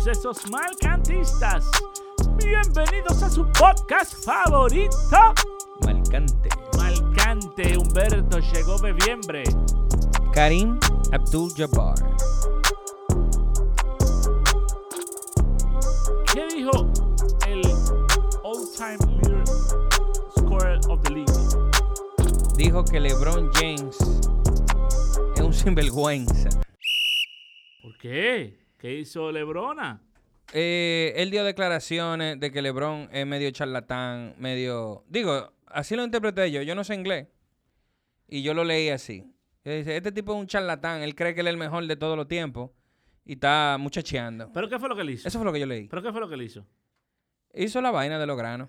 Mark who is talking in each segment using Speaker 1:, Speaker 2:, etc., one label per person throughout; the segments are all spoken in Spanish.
Speaker 1: todos esos malcantistas. Bienvenidos a su podcast favorito. Malcante. Humberto, llegó noviembre.
Speaker 2: Karim Abdul-Jabbar.
Speaker 1: ¿Qué dijo el all-time leader scorer of the league?
Speaker 2: Dijo que LeBron James es un sinvergüenza.
Speaker 1: ¿Por qué? ¿Qué hizo LeBrona?
Speaker 2: Él dio declaraciones de que LeBron es medio charlatán, medio... Digo, así lo interpreté yo no sé inglés. Y yo lo leí así. Dice, este tipo es un charlatán, él cree que él es el mejor de todos los tiempos y está muchacheando.
Speaker 1: ¿Pero qué fue lo que le hizo?
Speaker 2: Eso fue lo que yo leí.
Speaker 1: ¿Pero qué fue lo que le hizo?
Speaker 2: Hizo la vaina de los granos.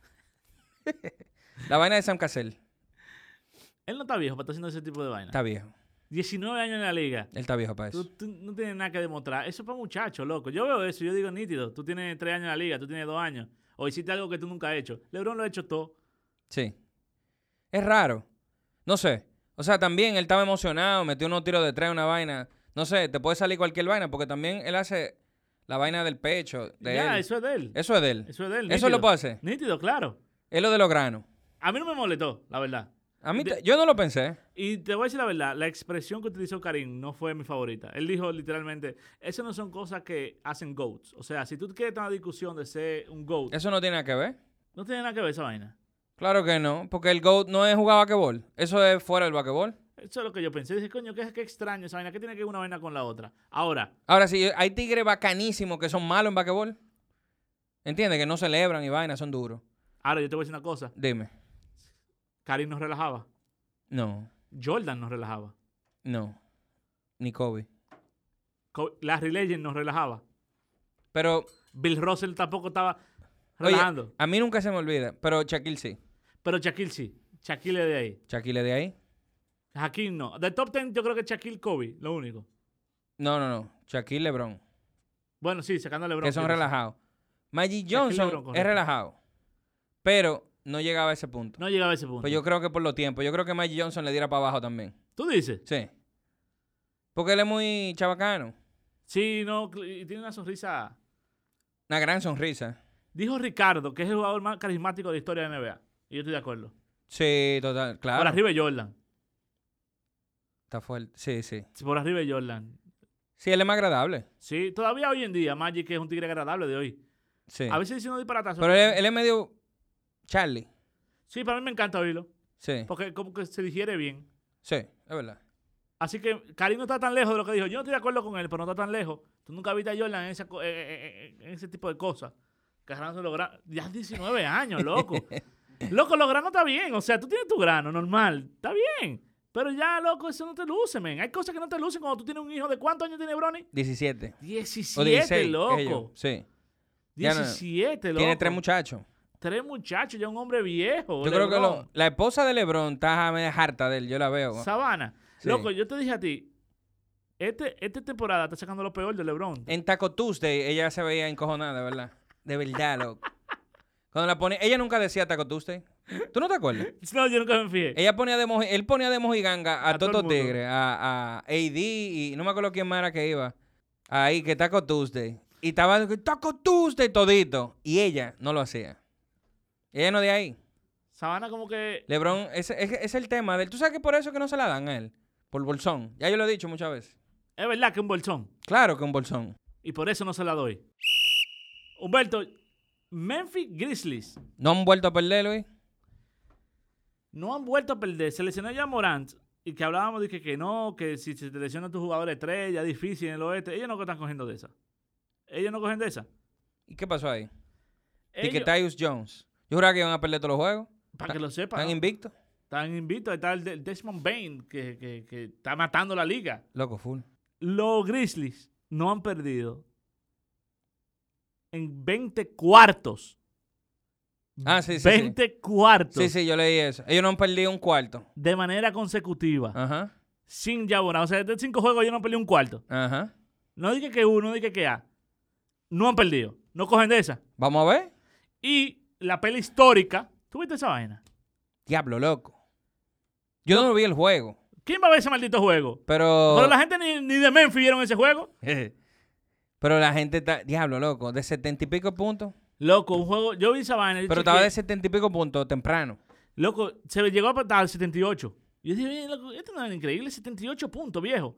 Speaker 2: La vaina de Sam Cassell.
Speaker 1: Él no está viejo para estar haciendo ese tipo de vaina.
Speaker 2: Está viejo.
Speaker 1: 19 años en la liga.
Speaker 2: Él está viejo para eso.
Speaker 1: Tú no tienes nada que demostrar. Eso es para muchachos, loco. Yo veo eso, yo digo nítido. Tú tienes 3 años en la liga, tú tienes 2 años. O hiciste algo que tú nunca has hecho. LeBron lo ha hecho todo.
Speaker 2: Sí. Es raro. No sé. O sea, también él estaba emocionado, metió unos tiros de tres, una vaina. No sé, te puede salir cualquier vaina, porque también él hace la vaina del pecho.
Speaker 1: Ya, eso es de él.
Speaker 2: Eso es de él.
Speaker 1: Eso es de él.
Speaker 2: Eso
Speaker 1: nítido.
Speaker 2: lo puede hacer.
Speaker 1: Nítido, claro.
Speaker 2: Es lo de los granos.
Speaker 1: A mí no me molestó, la verdad.
Speaker 2: A mí, yo no lo pensé.
Speaker 1: Y te voy a decir la verdad, la expresión que utilizó Karim no fue mi favorita. Él dijo literalmente, esas no son cosas que hacen GOATs. O sea, si tú quieres tener una discusión de ser un GOAT,
Speaker 2: Eso no tiene nada que ver.
Speaker 1: no tiene nada que ver esa vaina.
Speaker 2: Claro que no, porque el GOAT no es jugar basquetbol. Eso es fuera del basquetbol.
Speaker 1: Eso es lo que yo pensé. Dije, coño, qué extraño esa vaina. ¿Qué tiene que ver una vaina con la otra? Ahora
Speaker 2: sí, hay tigres bacanísimos que son malos en basquetbol. ¿Entiendes? Que no celebran y vainas, son duros.
Speaker 1: yo te voy a decir una cosa.
Speaker 2: Dime.
Speaker 1: Karim nos relajaba.
Speaker 2: No.
Speaker 1: Jordan nos relajaba.
Speaker 2: No. Ni Kobe.
Speaker 1: Larry Legend nos relajaba.
Speaker 2: Pero...
Speaker 1: Bill Russell tampoco estaba relajando.
Speaker 2: Oye, a mí nunca se me olvida, pero Shaquille sí.
Speaker 1: Pero Shaquille sí. Shaquille es de ahí.
Speaker 2: ¿Shaquille es de ahí?
Speaker 1: Hakeem no. Del top 10 yo creo que Shaquille, Kobe, lo único.
Speaker 2: No. Shaquille, LeBron.
Speaker 1: Bueno, sí, sacando a LeBron.
Speaker 2: Que son relajados. Magic Johnson
Speaker 1: LeBron,
Speaker 2: es relajado. Pero no llegaba a ese punto.
Speaker 1: No llegaba a ese punto.
Speaker 2: Pues yo creo que por los tiempos. Yo creo que Magic Johnson le diera para abajo también.
Speaker 1: ¿Tú dices?
Speaker 2: Sí. Porque él es muy chabacano.
Speaker 1: Sí, no. Y tiene una sonrisa.
Speaker 2: Una gran sonrisa.
Speaker 1: Dijo Ricardo que es el jugador más carismático de la historia de la NBA. Y yo estoy de acuerdo.
Speaker 2: Sí, total. Claro.
Speaker 1: Por arriba de Jordan.
Speaker 2: Está fuerte. Sí.
Speaker 1: Por arriba de Jordan.
Speaker 2: Sí, él es más agradable.
Speaker 1: Sí, todavía hoy en día Magic es un tigre agradable de hoy.
Speaker 2: Sí.
Speaker 1: A veces dice unos disparatazos.
Speaker 2: Pero él es medio Charlie.
Speaker 1: Sí, para mí me encanta oírlo.
Speaker 2: Sí.
Speaker 1: Porque como que se digiere bien.
Speaker 2: Sí, es verdad.
Speaker 1: Así que Karim no está tan lejos de lo que dijo. Yo no estoy de acuerdo con él, pero no está tan lejos. Tú nunca viste a Jordan en ese tipo de cosas. Agarrándose los granos. Ya 19 años, loco. Loco, los granos está bien. O sea, tú tienes tu grano normal. Está bien. Pero ya, loco, eso no te luce, men. Hay cosas que no te lucen cuando tú tienes un hijo. ¿De cuántos años tiene Bronny?
Speaker 2: 17.
Speaker 1: 17,
Speaker 2: O 16,
Speaker 1: loco.
Speaker 2: Sí.
Speaker 1: 17, loco.
Speaker 2: Tiene 3 muchachos.
Speaker 1: 3 muchachos, ya un hombre viejo.
Speaker 2: Yo creo que la esposa de LeBron está media harta de él. Yo la veo.
Speaker 1: Sabana.
Speaker 2: Sí.
Speaker 1: Loco, yo te dije a ti, esta temporada está sacando lo peor de LeBron.
Speaker 2: En Taco Tuesday ella se veía encojonada, de verdad. De verdad, loco. Cuando la ponía... Ella nunca decía Taco Tuesday. ¿Tú no te acuerdas?
Speaker 1: No, yo nunca me fijé.
Speaker 2: Él ponía de mojiganga a
Speaker 1: todo
Speaker 2: todos
Speaker 1: el
Speaker 2: los
Speaker 1: mundo.
Speaker 2: tigres. A AD y no me acuerdo quién más era que iba. Ahí, que Taco Tuesday. Y estaba Taco Tuesday todito. Y ella no lo hacía. Ella no de ahí.
Speaker 1: Sabana como que...
Speaker 2: LeBron, ese es el tema de él. ¿Tú sabes que por eso que no se la dan a él? Por bolsón. Ya yo lo he dicho muchas veces.
Speaker 1: Es verdad que es un bolsón.
Speaker 2: Claro que un bolsón.
Speaker 1: Y por eso no se la doy. Humberto, Memphis Grizzlies
Speaker 2: ¿No han vuelto a perder, Luis?
Speaker 1: no han vuelto a perder. Se lesionó ya Morant. Y que hablábamos de que no, que si se te lesionan tus jugadores 3, ya es difícil en el oeste. Ellos no están cogiendo de esa. Ellos no cogen de esa.
Speaker 2: ¿Y qué pasó ahí? Y que
Speaker 1: Ellos,
Speaker 2: Tyus Jones. Yo juraba que iban a perder todos los juegos.
Speaker 1: para que lo sepan.
Speaker 2: Están
Speaker 1: ¿no?
Speaker 2: invictos.
Speaker 1: Están invictos. Ahí está el Desmond Bain, que está matando la liga.
Speaker 2: Loco, full.
Speaker 1: Los Grizzlies no han perdido en 20 cuartos.
Speaker 2: Sí.
Speaker 1: 20 cuartos.
Speaker 2: Sí, yo leí eso. Ellos no han perdido un cuarto.
Speaker 1: De manera consecutiva.
Speaker 2: Ajá.
Speaker 1: Sin Yabonar. O sea, de 5 juegos ellos no han perdido un cuarto.
Speaker 2: Ajá.
Speaker 1: No dije que uno, no dije que A. No han perdido. No cogen de esa.
Speaker 2: Vamos a ver.
Speaker 1: Y la pelea histórica. ¿Tú viste esa vaina?
Speaker 2: Diablo, loco. Yo no vi el juego.
Speaker 1: ¿Quién va a ver ese maldito juego?
Speaker 2: Pero
Speaker 1: Pero la gente ni de Memphis vieron ese juego.
Speaker 2: pero Pero la gente está, diablo, loco, de 70 y pico puntos.
Speaker 1: Loco, un juego, yo vi esa vaina.
Speaker 2: Pero estaba de 70 y pico puntos temprano.
Speaker 1: Loco, se me llegó a estar al 78. Y yo dije, loco, esto no es increíble, 78 puntos, viejo.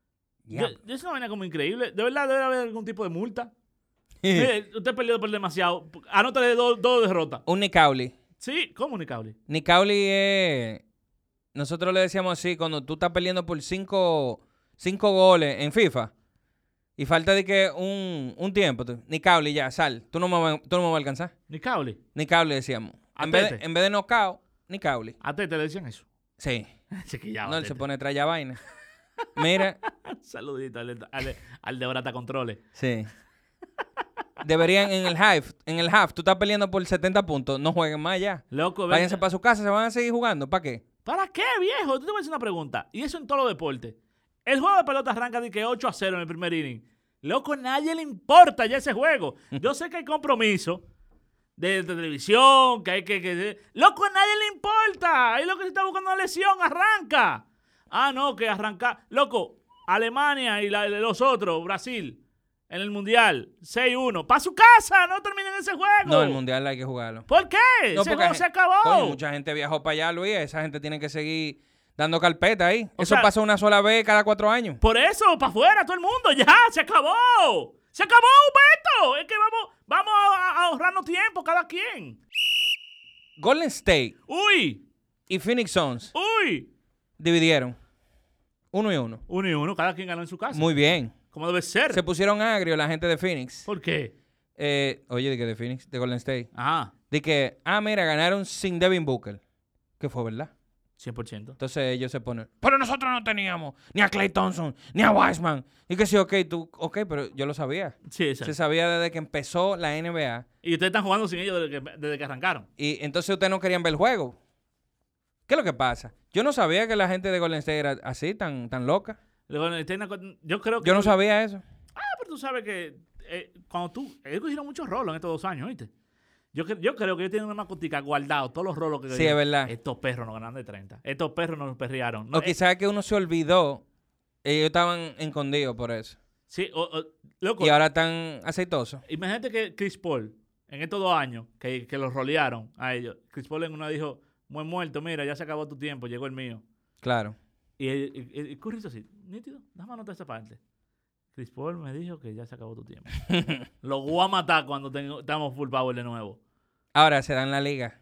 Speaker 1: Es una vaina como increíble. De verdad, debe haber algún tipo de multa. Mire, usted perdió por demasiado. Anótale dos derrotas.
Speaker 2: Un Nicauli.
Speaker 1: Sí, ¿cómo Nicauli?
Speaker 2: Nicauli es... Nosotros le decíamos así, cuando tú estás peleando por 5 goles en FIFA y falta de que un tiempo, Nicauli ya, sal. Tú no me vas a alcanzar.
Speaker 1: Nicauli.
Speaker 2: Nicauli decíamos. En vez de knockout, Nicauli.
Speaker 1: ¿A ti te le decían eso?
Speaker 2: Sí.
Speaker 1: No,
Speaker 2: él se pone traya vaina. Mira.
Speaker 1: Saludito al de Brata Controles.
Speaker 2: Sí. Deberían en el half, tú estás peleando por 70 puntos, no jueguen más ya.
Speaker 1: Loco,
Speaker 2: váyanse para su casa, se van a seguir jugando. ¿Para qué?
Speaker 1: ¿Para qué, viejo? Tú te voy a hacer una pregunta. Y eso en todos los deportes. El juego de pelota arranca de que 8-0 en el primer inning. Loco, a nadie le importa ya ese juego. Yo sé que hay compromiso de televisión, que hay que... Loco, a nadie le importa. Ahí lo que se está buscando una lesión, arranca. Ah, no, que arranca. Loco, Alemania y los otros, Brasil, en el Mundial, 6-1. ¡Para su casa! ¡No terminen ese juego!
Speaker 2: No, el Mundial hay que jugarlo.
Speaker 1: ¿Por qué?
Speaker 2: No,
Speaker 1: ese juego se acabó.
Speaker 2: Coño, mucha gente viajó para allá, Luis. Esa gente tiene que seguir dando carpeta ahí.
Speaker 1: O
Speaker 2: Eso
Speaker 1: sea,
Speaker 2: pasa una sola vez cada 4 años.
Speaker 1: Por eso, para afuera, todo el mundo. ¡Ya! ¡Se acabó! ¡Se acabó, Beto! Es que vamos a ahorrarnos tiempo cada quien.
Speaker 2: Golden State
Speaker 1: ¡Uy!
Speaker 2: y Phoenix Suns
Speaker 1: ¡Uy!
Speaker 2: dividieron 1-1.
Speaker 1: 1-1, cada quien ganó en su casa.
Speaker 2: Muy bien.
Speaker 1: Como debe ser.
Speaker 2: Se pusieron agrios la gente de Phoenix.
Speaker 1: ¿Por qué?
Speaker 2: Oye, ¿de qué de Phoenix? De Golden State.
Speaker 1: Ajá.
Speaker 2: De que, mira, ganaron sin Devin Booker. Que fue verdad.
Speaker 1: 100%.
Speaker 2: Entonces ellos se ponen, pero nosotros no teníamos ni a Klay Thompson, ni a Wiseman. Y que sí, ok, pero yo lo sabía.
Speaker 1: Sí, exacto.
Speaker 2: Se sabía desde que empezó la NBA.
Speaker 1: Y ustedes están jugando sin ellos desde que arrancaron.
Speaker 2: Y entonces ustedes no querían ver el juego. ¿Qué es lo que pasa? Yo no sabía que la gente de Golden State era así, tan loca.
Speaker 1: Yo creo que...
Speaker 2: Yo no sabía eso.
Speaker 1: Pero tú sabes que cuando ellos cogieron muchos rolos en estos 2 años, ¿viste? Yo creo que ellos tienen una macotica guardados, todos los rolos que
Speaker 2: Sí, es verdad.
Speaker 1: Estos perros nos ganan de 30. Estos perros nos perrearon.
Speaker 2: O quizás que uno se olvidó. Ellos estaban escondidos por eso.
Speaker 1: Sí, loco.
Speaker 2: Y ahora están aceitosos.
Speaker 1: Imagínate que Chris Paul, en estos 2 años, que los rolearon a ellos, Chris Paul en una dijo, muy muerto, mira, ya se acabó tu tiempo, llegó el mío.
Speaker 2: Claro.
Speaker 1: Y Curry hizo así, nítido, déjame anotar esa parte. Chris Paul me dijo que ya se acabó tu tiempo. Lo voy a matar cuando estamos full power de nuevo.
Speaker 2: Ahora se dan la liga.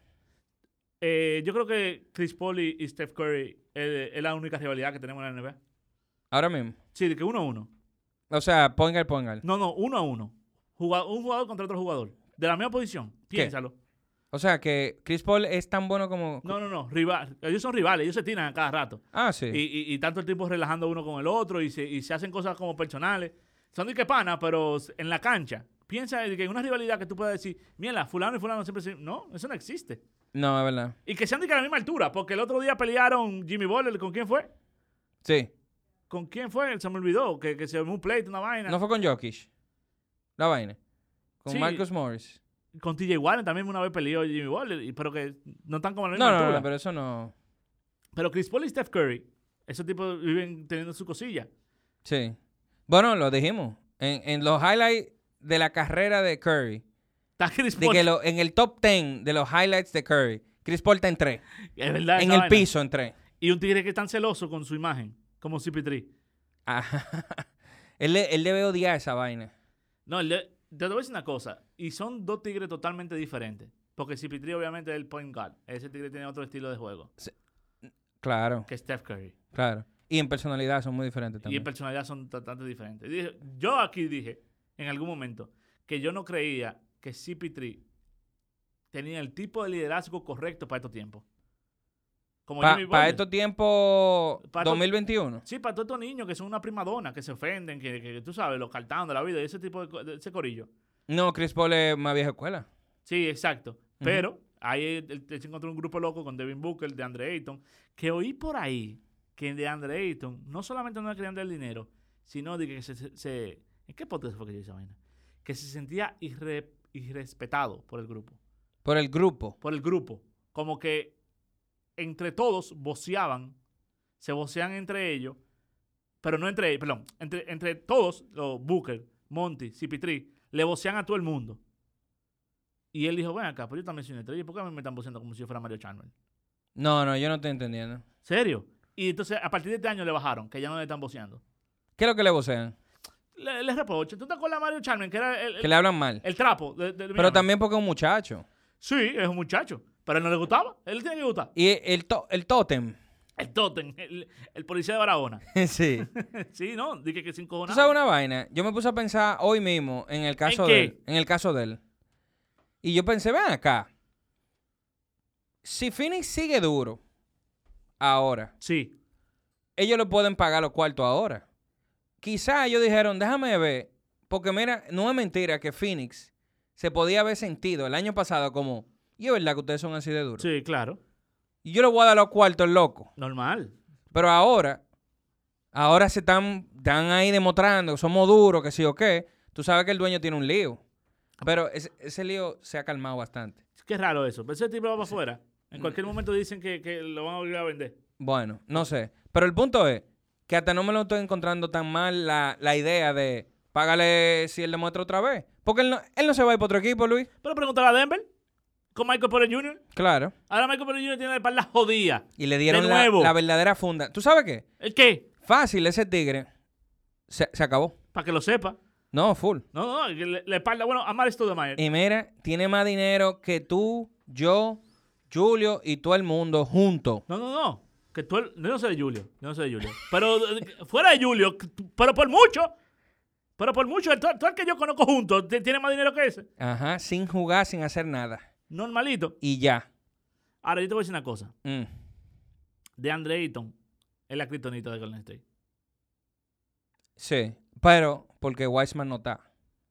Speaker 1: Yo creo que Chris Paul y Steph Curry es la única rivalidad que tenemos en la NBA.
Speaker 2: Ahora mismo.
Speaker 1: Sí, de que 1-1.
Speaker 2: O sea, ponga.
Speaker 1: No, 1-1. Un jugador contra otro jugador. De la misma posición. Piénsalo.
Speaker 2: O sea, que Chris Paul es tan bueno como...
Speaker 1: No. Rival. Ellos son rivales. Ellos se tiran a cada rato.
Speaker 2: Ah, sí.
Speaker 1: Y tanto el tiempo relajando uno con el otro y se hacen cosas como personales. Son de que pana, pero en la cancha. Piensa que en una rivalidad que tú puedas decir, mira, fulano y fulano siempre... No, eso no existe.
Speaker 2: No, es verdad.
Speaker 1: Y que sean de que a la misma altura. Porque el otro día pelearon Jimmy Butler. ¿Con quién fue?
Speaker 2: Sí.
Speaker 1: ¿Con quién fue? Se me olvidó. Que se armó un plate, una vaina.
Speaker 2: ¿No fue con Jokic? La vaina. Con
Speaker 1: Sí.
Speaker 2: Marcus Morris.
Speaker 1: Con TJ Warren también una vez peleó Jimmy Butler. Pero que no están como a la misma altura.
Speaker 2: No, pero eso no...
Speaker 1: Pero Chris Paul y Steph Curry, esos tipos viven teniendo su cosilla.
Speaker 2: Sí. Bueno, lo dijimos. En los highlights de la carrera de Curry,
Speaker 1: Está Chris
Speaker 2: de
Speaker 1: Paul.
Speaker 2: que en el top 10 de los highlights de Curry, Chris Paul está en 3.
Speaker 1: Es verdad.
Speaker 2: En
Speaker 1: esa
Speaker 2: el
Speaker 1: vaina.
Speaker 2: piso en 3.
Speaker 1: Y un tigre que es tan celoso con su imagen, como CP3.
Speaker 2: Él debe odiar esa vaina.
Speaker 1: No, te voy a decir una cosa. Y son 2 tigres totalmente diferentes. Porque CP3 obviamente es el point guard. Ese tigre tiene otro estilo de juego
Speaker 2: Claro,
Speaker 1: que Steph Curry.
Speaker 2: claro. Y en personalidad son muy diferentes
Speaker 1: Y
Speaker 2: también.
Speaker 1: en personalidad son totalmente diferentes. Yo aquí dije, en algún momento, que yo no creía que CP3 tenía el tipo de liderazgo correcto para estos tiempos. Como Jimmy
Speaker 2: Para
Speaker 1: Butler.
Speaker 2: estos tiempos
Speaker 1: Pa'
Speaker 2: 2021.
Speaker 1: Sí, para todos estos niños que son una primadona, que se ofenden, que tú sabes, los cartanos de la vida y ese tipo de ese corillo.
Speaker 2: No, Chris Paul es más vieja escuela.
Speaker 1: Sí, exacto. Pero ahí él se encontró un grupo loco con Devin Booker, de Andre Ayton, que oí por ahí que de Andre Ayton no solamente no le querían dar el dinero, sino de que ¿en qué podcast fue que yo hice esa vaina? Que se sentía irrespetado por el grupo.
Speaker 2: Por el grupo.
Speaker 1: Por el grupo. Como que entre todos voceaban, se vocean entre ellos, pero no entre ellos, perdón, entre todos, los Booker, Monty, CP3, le vocean a todo el mundo. Y él dijo, ven acá, pero yo también soy una estrella. ¿Por qué a mí me están voceando como si yo fuera Mario Chalmers?
Speaker 2: No, yo no estoy entendiendo.
Speaker 1: ¿Serio? Y entonces, a partir de este año le bajaron, que ya no le están voceando.
Speaker 2: ¿Qué es lo que le vocean?
Speaker 1: Les reprocho. ¿Tú te acuerdas de Mario Chalmers, que era
Speaker 2: Que le hablan mal.
Speaker 1: el trapo?
Speaker 2: Pero también porque es un muchacho.
Speaker 1: Sí, es un muchacho. Pero a él no le gustaba. Él tiene que gustar.
Speaker 2: Y el tótem.
Speaker 1: El Totem, el policía de Barahona.
Speaker 2: Sí.
Speaker 1: Sí, ¿no? Dije que sin
Speaker 2: ¿Tú
Speaker 1: cojones.
Speaker 2: sabes una vaina? Yo me puse a pensar hoy mismo en el caso
Speaker 1: qué?
Speaker 2: de él. En el caso de él. Y yo pensé, ven acá. Si Phoenix sigue duro ahora,
Speaker 1: Sí.
Speaker 2: ellos le pueden pagar los cuartos ahora. Quizá ellos dijeron, déjame ver. Porque mira, no es mentira que Phoenix se podía haber sentido el año pasado como, y es verdad que ustedes son así de duros.
Speaker 1: Sí, claro.
Speaker 2: Y yo le voy a dar los cuartos, loco.
Speaker 1: Normal.
Speaker 2: Pero ahora se están ahí demostrando que somos duros, que sí o qué. Tú sabes que el dueño tiene un lío. Pero ese lío se ha calmado bastante.
Speaker 1: Qué raro eso. Pero ese tipo va para afuera. En cualquier momento dicen que lo van a obligar a vender.
Speaker 2: Bueno, no sé. Pero el punto es que hasta no me lo estoy encontrando tan mal la idea de págale si él demuestra otra vez. Porque él no se va a ir para otro equipo, Luis.
Speaker 1: Pero pregúntale a Denver. Con Michael Porter Jr.
Speaker 2: Claro.
Speaker 1: Ahora Michael Porter Jr. tiene la espalda jodida.
Speaker 2: Y le dieron
Speaker 1: De nuevo.
Speaker 2: la verdadera funda. ¿Tú sabes qué?
Speaker 1: ¿El qué?
Speaker 2: Fácil, ese tigre se acabó.
Speaker 1: Para que lo sepa.
Speaker 2: No, full.
Speaker 1: No, la espalda. Bueno, Amar Stoudemire.
Speaker 2: Y mira, tiene más dinero que tú, yo, Julio y todo el mundo juntos.
Speaker 1: No. Que tú, yo no sé de Julio. Pero fuera de Julio, pero por mucho. Todo el que yo conozco juntos tiene más dinero que ese.
Speaker 2: Ajá, sin jugar, sin hacer nada.
Speaker 1: Normalito.
Speaker 2: Y ya.
Speaker 1: Ahora, yo te voy a decir una cosa.
Speaker 2: Mm.
Speaker 1: DeAndre Ayton es la kriptonita de Golden State.
Speaker 2: Sí, pero porque Wiseman no está.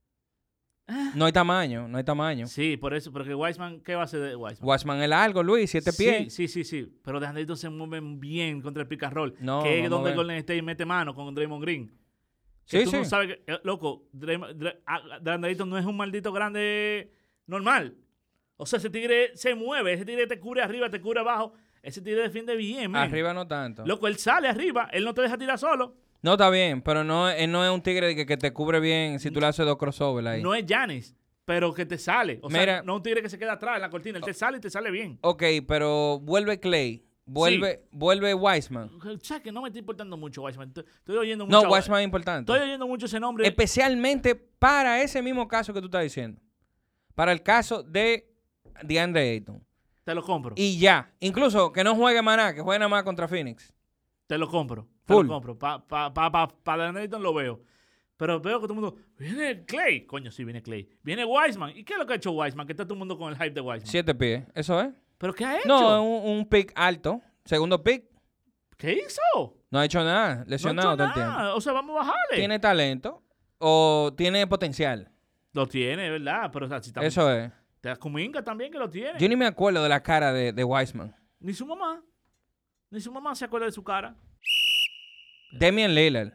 Speaker 2: No hay tamaño.
Speaker 1: Sí, por eso. Porque Wiseman, ¿qué va a hacer de Wiseman?
Speaker 2: Wiseman es largo, Luis, 7 pies.
Speaker 1: Sí. Pero DeAndre Ayton se mueve bien contra el pick and roll.
Speaker 2: No,
Speaker 1: que es
Speaker 2: vamos a
Speaker 1: donde
Speaker 2: ver.
Speaker 1: Golden State mete mano con Draymond Green.
Speaker 2: Sí,
Speaker 1: Que tú
Speaker 2: sí.
Speaker 1: no sabes que, loco, DeAndre Ayton no es un maldito grande normal. O sea, ese tigre se mueve, ese tigre te cubre arriba, te cubre abajo. Ese tigre defiende bien, man.
Speaker 2: Arriba no tanto.
Speaker 1: Loco, él sale arriba, él no te deja tirar solo.
Speaker 2: No, está bien, pero él no es un tigre que te cubre bien si tú le haces 2 crossovers ahí.
Speaker 1: No es Giannis, pero que te sale. O
Speaker 2: Mira.
Speaker 1: sea, no es un tigre que se queda atrás en la cortina, él te sale y te sale bien.
Speaker 2: Ok, pero vuelve Clay, vuelve Wiseman.
Speaker 1: O sea, que no me está importando mucho Wiseman. Estoy oyendo
Speaker 2: No,
Speaker 1: mucho.
Speaker 2: Wiseman es importante.
Speaker 1: Estoy oyendo mucho ese nombre.
Speaker 2: Especialmente para ese mismo caso que tú estás diciendo. Para el caso de DeAndre Ayton.
Speaker 1: Te lo compro.
Speaker 2: Y ya. Incluso que no juegue maná, que juegue nada más contra Phoenix.
Speaker 1: Te lo compro.
Speaker 2: Full.
Speaker 1: Te lo compro. Para DeAndre Ayton lo veo. Pero veo que todo el mundo. Viene Clay. Coño, sí, viene Clay. Viene Wiseman. ¿Y qué es lo que ha hecho Wiseman? Que está todo el mundo con el hype de Wiseman.
Speaker 2: 7 pies. ¿Eso es?
Speaker 1: ¿Pero qué ha hecho?
Speaker 2: No, un pick alto. Segundo pick.
Speaker 1: ¿Qué hizo?
Speaker 2: No ha hecho nada. Lesionado
Speaker 1: No
Speaker 2: todo
Speaker 1: ha
Speaker 2: el
Speaker 1: hecho
Speaker 2: tiempo.
Speaker 1: nada. O sea, vamos a bajarle.
Speaker 2: ¿Tiene talento? ¿O tiene potencial?
Speaker 1: Lo tiene, ¿verdad? Pero o sea, si también,
Speaker 2: Eso es.
Speaker 1: te das Kuminga también que lo tiene.
Speaker 2: Yo ni me acuerdo de la cara de Wiseman.
Speaker 1: Ni su mamá. Ni su mamá se acuerda de su cara.
Speaker 2: Damian Lillard.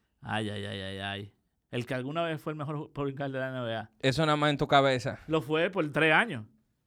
Speaker 1: Ay. El que alguna vez fue el mejor point guard de la NBA.
Speaker 2: Eso nada más en tu cabeza.
Speaker 1: Lo fue por 3 años.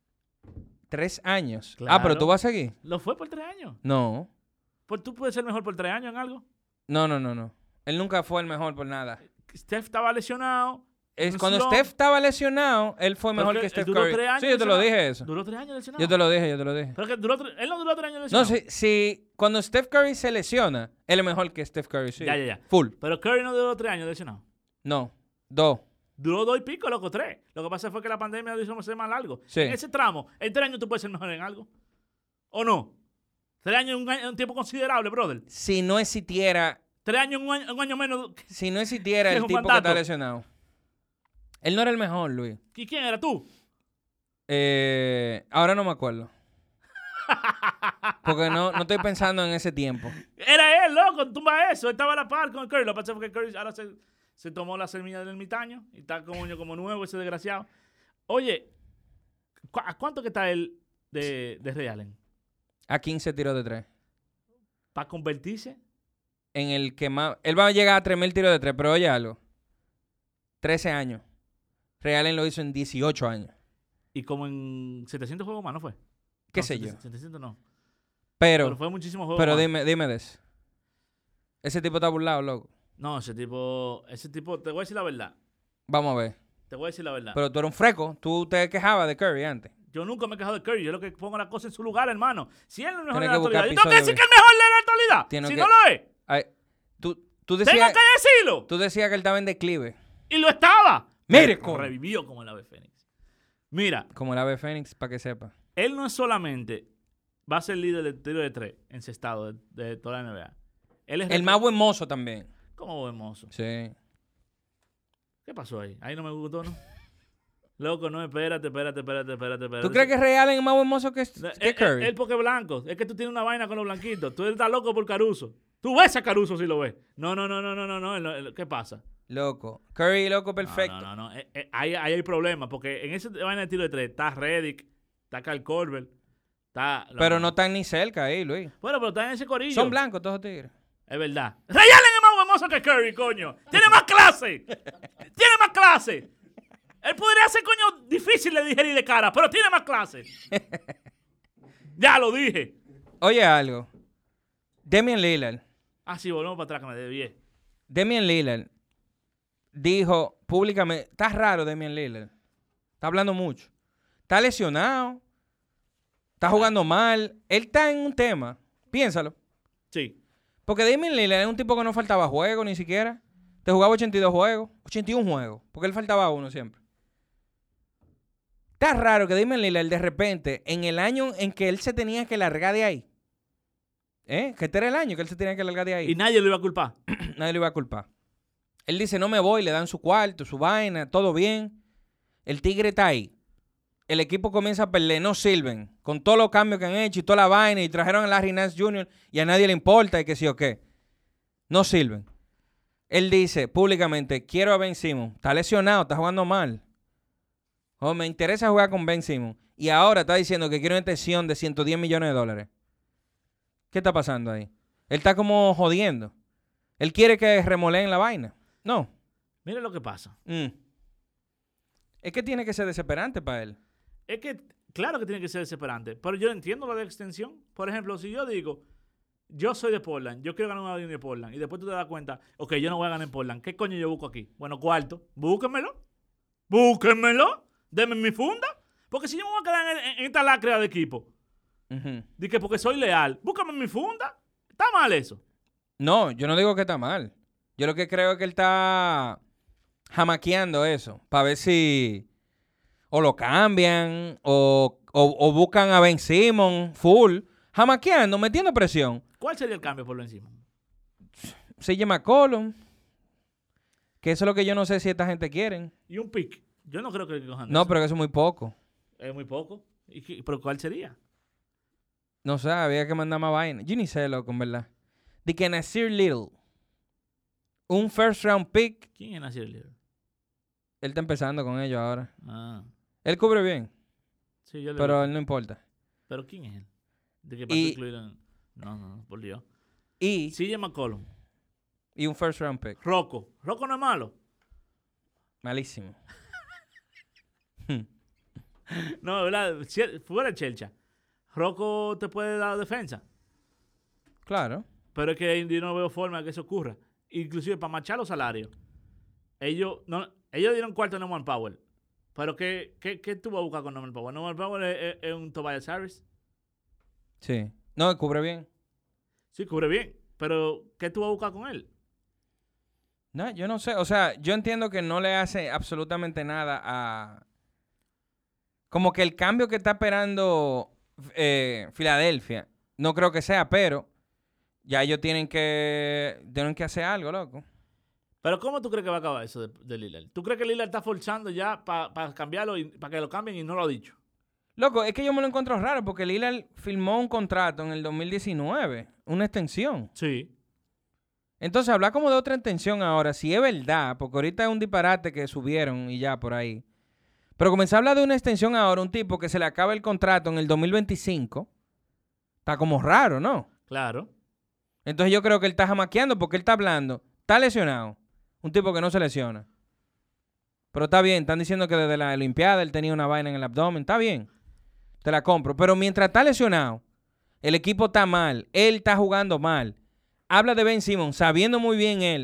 Speaker 2: 3 años.
Speaker 1: Claro.
Speaker 2: Ah, pero tú vas a seguir.
Speaker 1: Lo fue por 3 años.
Speaker 2: No.
Speaker 1: ¿Tú puedes ser mejor por 3 años en algo?
Speaker 2: No. Él nunca fue el mejor por nada.
Speaker 1: Steph estaba lesionado.
Speaker 2: Cuando
Speaker 1: slump.
Speaker 2: Steph estaba lesionado, él fue
Speaker 1: Pero
Speaker 2: mejor
Speaker 1: que
Speaker 2: que
Speaker 1: él
Speaker 2: Steph
Speaker 1: duró
Speaker 2: Curry.
Speaker 1: 3 años
Speaker 2: Sí, yo te lo
Speaker 1: lesionado.
Speaker 2: dije eso.
Speaker 1: Duró 3 años lesionado.
Speaker 2: Yo te lo dije.
Speaker 1: Pero que él no duró 3 años
Speaker 2: No,
Speaker 1: lesionado.
Speaker 2: si cuando Steph Curry se lesiona, él es mejor que Steph Curry, sí.
Speaker 1: Ya.
Speaker 2: Full.
Speaker 1: Pero Curry no duró 3 años lesionado.
Speaker 2: No. 2.
Speaker 1: Duró 2 y pico, loco, 3. Lo que pasa fue que la pandemia lo hizo ser más largo.
Speaker 2: Sí.
Speaker 1: En ese tramo, en 3 años tú puedes ser mejor en algo. ¿O no? 3 años es un tiempo considerable, brother.
Speaker 2: Si no existiera
Speaker 1: 3 años un año menos.
Speaker 2: el
Speaker 1: Es
Speaker 2: tipo
Speaker 1: un
Speaker 2: que
Speaker 1: mandato.
Speaker 2: está lesionado. Él no era el mejor, Luis.
Speaker 1: ¿Y quién era tú?
Speaker 2: Ahora no me acuerdo. Porque no estoy pensando en ese tiempo.
Speaker 1: Era él, loco, tumba eso. Él estaba a la par con Curry. Lo que pasa fue que Curry ahora se tomó la semilla del ermitaño y está como nuevo ese desgraciado. Oye, ¿a cuánto que está él de Ray Allen?
Speaker 2: A 15 tiros de 3.
Speaker 1: Para convertirse.
Speaker 2: En el que más... Él va a llegar a 3,000 tiros de 3, pero oye algo. 13 años. Ray Allen lo hizo en 18 años.
Speaker 1: Y como en 700 juegos más, ¿no fue?
Speaker 2: ¿Qué
Speaker 1: No,
Speaker 2: sé yo?
Speaker 1: 700 no.
Speaker 2: Pero
Speaker 1: fue muchísimos juegos
Speaker 2: Pero
Speaker 1: más.
Speaker 2: dime de eso. Ese tipo está burlado, loco.
Speaker 1: No, ese tipo, te voy a decir la verdad.
Speaker 2: Vamos a ver.
Speaker 1: Te voy a decir la verdad.
Speaker 2: Pero tú eres un freco. Tú te quejabas de Curry antes.
Speaker 1: Yo nunca me he quejado de Curry. Yo lo que pongo la cosa en su lugar, hermano. Si él es el mejor de
Speaker 2: Tienes
Speaker 1: la
Speaker 2: que buscar
Speaker 1: actualidad, yo tengo que decir
Speaker 2: episodios
Speaker 1: que es el mejor de la actualidad.
Speaker 2: Tienes
Speaker 1: Si
Speaker 2: que-
Speaker 1: no lo es,
Speaker 2: Ay, tú
Speaker 1: tengo
Speaker 2: decías,
Speaker 1: que decirlo.
Speaker 2: tú decías que él estaba en declive.
Speaker 1: Y lo estaba.
Speaker 2: Mire,
Speaker 1: Pero revivió como el ave fénix. Mira,
Speaker 2: Como el ave fénix, para que sepa.
Speaker 1: él no es solamente va a ser líder de tiro de 3 encestado de toda la NBA. Él es
Speaker 2: El más buen mozo también.
Speaker 1: como hermoso.
Speaker 2: Sí.
Speaker 1: ¿Qué pasó ahí? Ahí no me gustó, ¿no? Loco, no, espérate.
Speaker 2: ¿Tú crees que Ray Allen es más buen mozo que Curry?
Speaker 1: Él porque es blanco. Es que tú tienes una vaina con los blanquitos. Tú estás loco por Caruso. Tú ves a Caruso si lo ves. No. ¿Qué pasa?
Speaker 2: Loco. Curry, loco, perfecto.
Speaker 1: No. Ahí hay problemas. Porque en ese vaina de tiro de 3 está Redick, está Kyle Korver, está...
Speaker 2: Pero no están ni cerca ahí, Luis.
Speaker 1: Bueno, pero están en ese corillo.
Speaker 2: Son blancos todos los tigres.
Speaker 1: Es verdad. Ray Allen es más hermoso que Curry, coño. Tiene más clase. Tiene más clase. Él podría ser, coño, difícil de digerir de cara, pero tiene más clase. Ya lo dije.
Speaker 2: Oye, algo. Damian Lillard.
Speaker 1: Ah, sí, volvemos para atrás que me desvié.
Speaker 2: Damian Lillard dijo públicamente, está raro Damian Lillard. Está hablando mucho. Está lesionado. Está jugando mal. Él está en un tema. Piénsalo.
Speaker 1: Sí.
Speaker 2: Porque Damian Lillard es un tipo que no faltaba juego ni siquiera. Te jugaba 82 juegos. 81 juegos. Porque él faltaba uno siempre. Está raro que Damian Lillard de repente, en el año en que él se tenía que largar de ahí. Que este era el año que él se tenía que largar de ahí.
Speaker 1: Y nadie lo iba a culpar.
Speaker 2: Nadie lo iba a culpar. Él dice, no me voy, le dan su cuarto, su vaina, todo bien. El tigre está ahí. El equipo comienza a perder, no sirven. Con todos los cambios que han hecho y toda la vaina, y trajeron a Larry Nance Jr. y a nadie le importa y que sí o qué. No sirven. Él dice públicamente, quiero a Ben Simmons. Está lesionado, está jugando mal. Me interesa jugar con Ben Simmons. Y ahora está diciendo que quiere una extensión de $110 millones. ¿Qué está pasando ahí? Él está como jodiendo. Él quiere que remoleen la vaina. No.
Speaker 1: Mira lo que pasa.
Speaker 2: Es que tiene que ser desesperante para él.
Speaker 1: Es que, claro que tiene que ser desesperante, pero yo entiendo lo de extensión. Por ejemplo, si yo digo, yo soy de Portland, yo quiero ganar una línea de Portland, y después tú te das cuenta, ok, yo no voy a ganar en Portland, ¿qué coño yo busco aquí? Bueno, cuarto, búsquenmelo, denme mi funda, porque si yo me voy a quedar en esta lacra de equipo, de que porque soy leal, búscame mi funda, ¿está mal eso?
Speaker 2: No, yo no digo que está mal. Yo lo que creo es que él está jamaqueando eso, para ver si o lo cambian o buscan a Ben Simmons full, jamaqueando, metiendo presión.
Speaker 1: ¿Cuál sería el cambio por lo encima?
Speaker 2: CJ McCollum, que eso es lo que yo no sé si esta gente quieren.
Speaker 1: Y un pick. Yo no creo que cojan
Speaker 2: No,
Speaker 1: eso.
Speaker 2: pero eso es muy poco.
Speaker 1: Es muy poco. ¿Pero cuál sería?
Speaker 2: No sé, había que mandar más vaina. Yo ni sé, loco, en verdad. De que Nasir Little, un first round pick,
Speaker 1: ¿Quién es Nasir Little?
Speaker 2: él está empezando con ellos ahora.
Speaker 1: Ah,
Speaker 2: Él cubre bien,
Speaker 1: sí, yo le
Speaker 2: pero
Speaker 1: veo.
Speaker 2: él no importa.
Speaker 1: ¿Pero quién es él? ¿De qué para
Speaker 2: Y-
Speaker 1: incluirlo en... No, por Dios.
Speaker 2: Y
Speaker 1: CJ McCollum.
Speaker 2: un first round pick.
Speaker 1: Rocco. Rocco no es malo.
Speaker 2: Malísimo.
Speaker 1: No, ¿verdad? Fuera de Chelcha. Rocco te puede dar defensa.
Speaker 2: Claro.
Speaker 1: Pero es que yo no veo forma de que eso ocurra. Inclusive para marchar los salarios. Ellos dieron cuarto a Norman Powell. Pero ¿qué tú vas a buscar con Norman Powell? Norman Powell es un Tobias Harris.
Speaker 2: Sí. No, él cubre bien.
Speaker 1: Sí, cubre bien. Pero ¿qué tú vas a buscar con él?
Speaker 2: No, yo no sé. O sea, yo entiendo que no le hace absolutamente nada a... Como que el cambio que está esperando Filadelfia, no creo que sea, pero ya ellos tienen que hacer algo, loco.
Speaker 1: Pero ¿cómo tú crees que va a acabar eso de Lillard? ¿Tú crees que Lillard está forzando ya para cambiarlo y para que lo cambien y no lo ha dicho?
Speaker 2: Loco, es que yo me lo encuentro raro porque Lillard firmó un contrato en el 2019, una extensión.
Speaker 1: Sí.
Speaker 2: Entonces, hablar como de otra extensión ahora, si es verdad, porque ahorita es un disparate que subieron y ya por ahí. Pero comenzar a hablar de una extensión ahora, un tipo que se le acaba el contrato en el 2025, está como raro, ¿no?
Speaker 1: Claro.
Speaker 2: Entonces yo creo que él está jamaqueando porque él está hablando, está lesionado, un tipo que no se lesiona. Pero está bien, están diciendo que desde la Olimpiada él tenía una vaina en el abdomen, está bien, te la compro. Pero mientras está lesionado, el equipo está mal, él está jugando mal. Habla de Ben Simmons, sabiendo muy bien él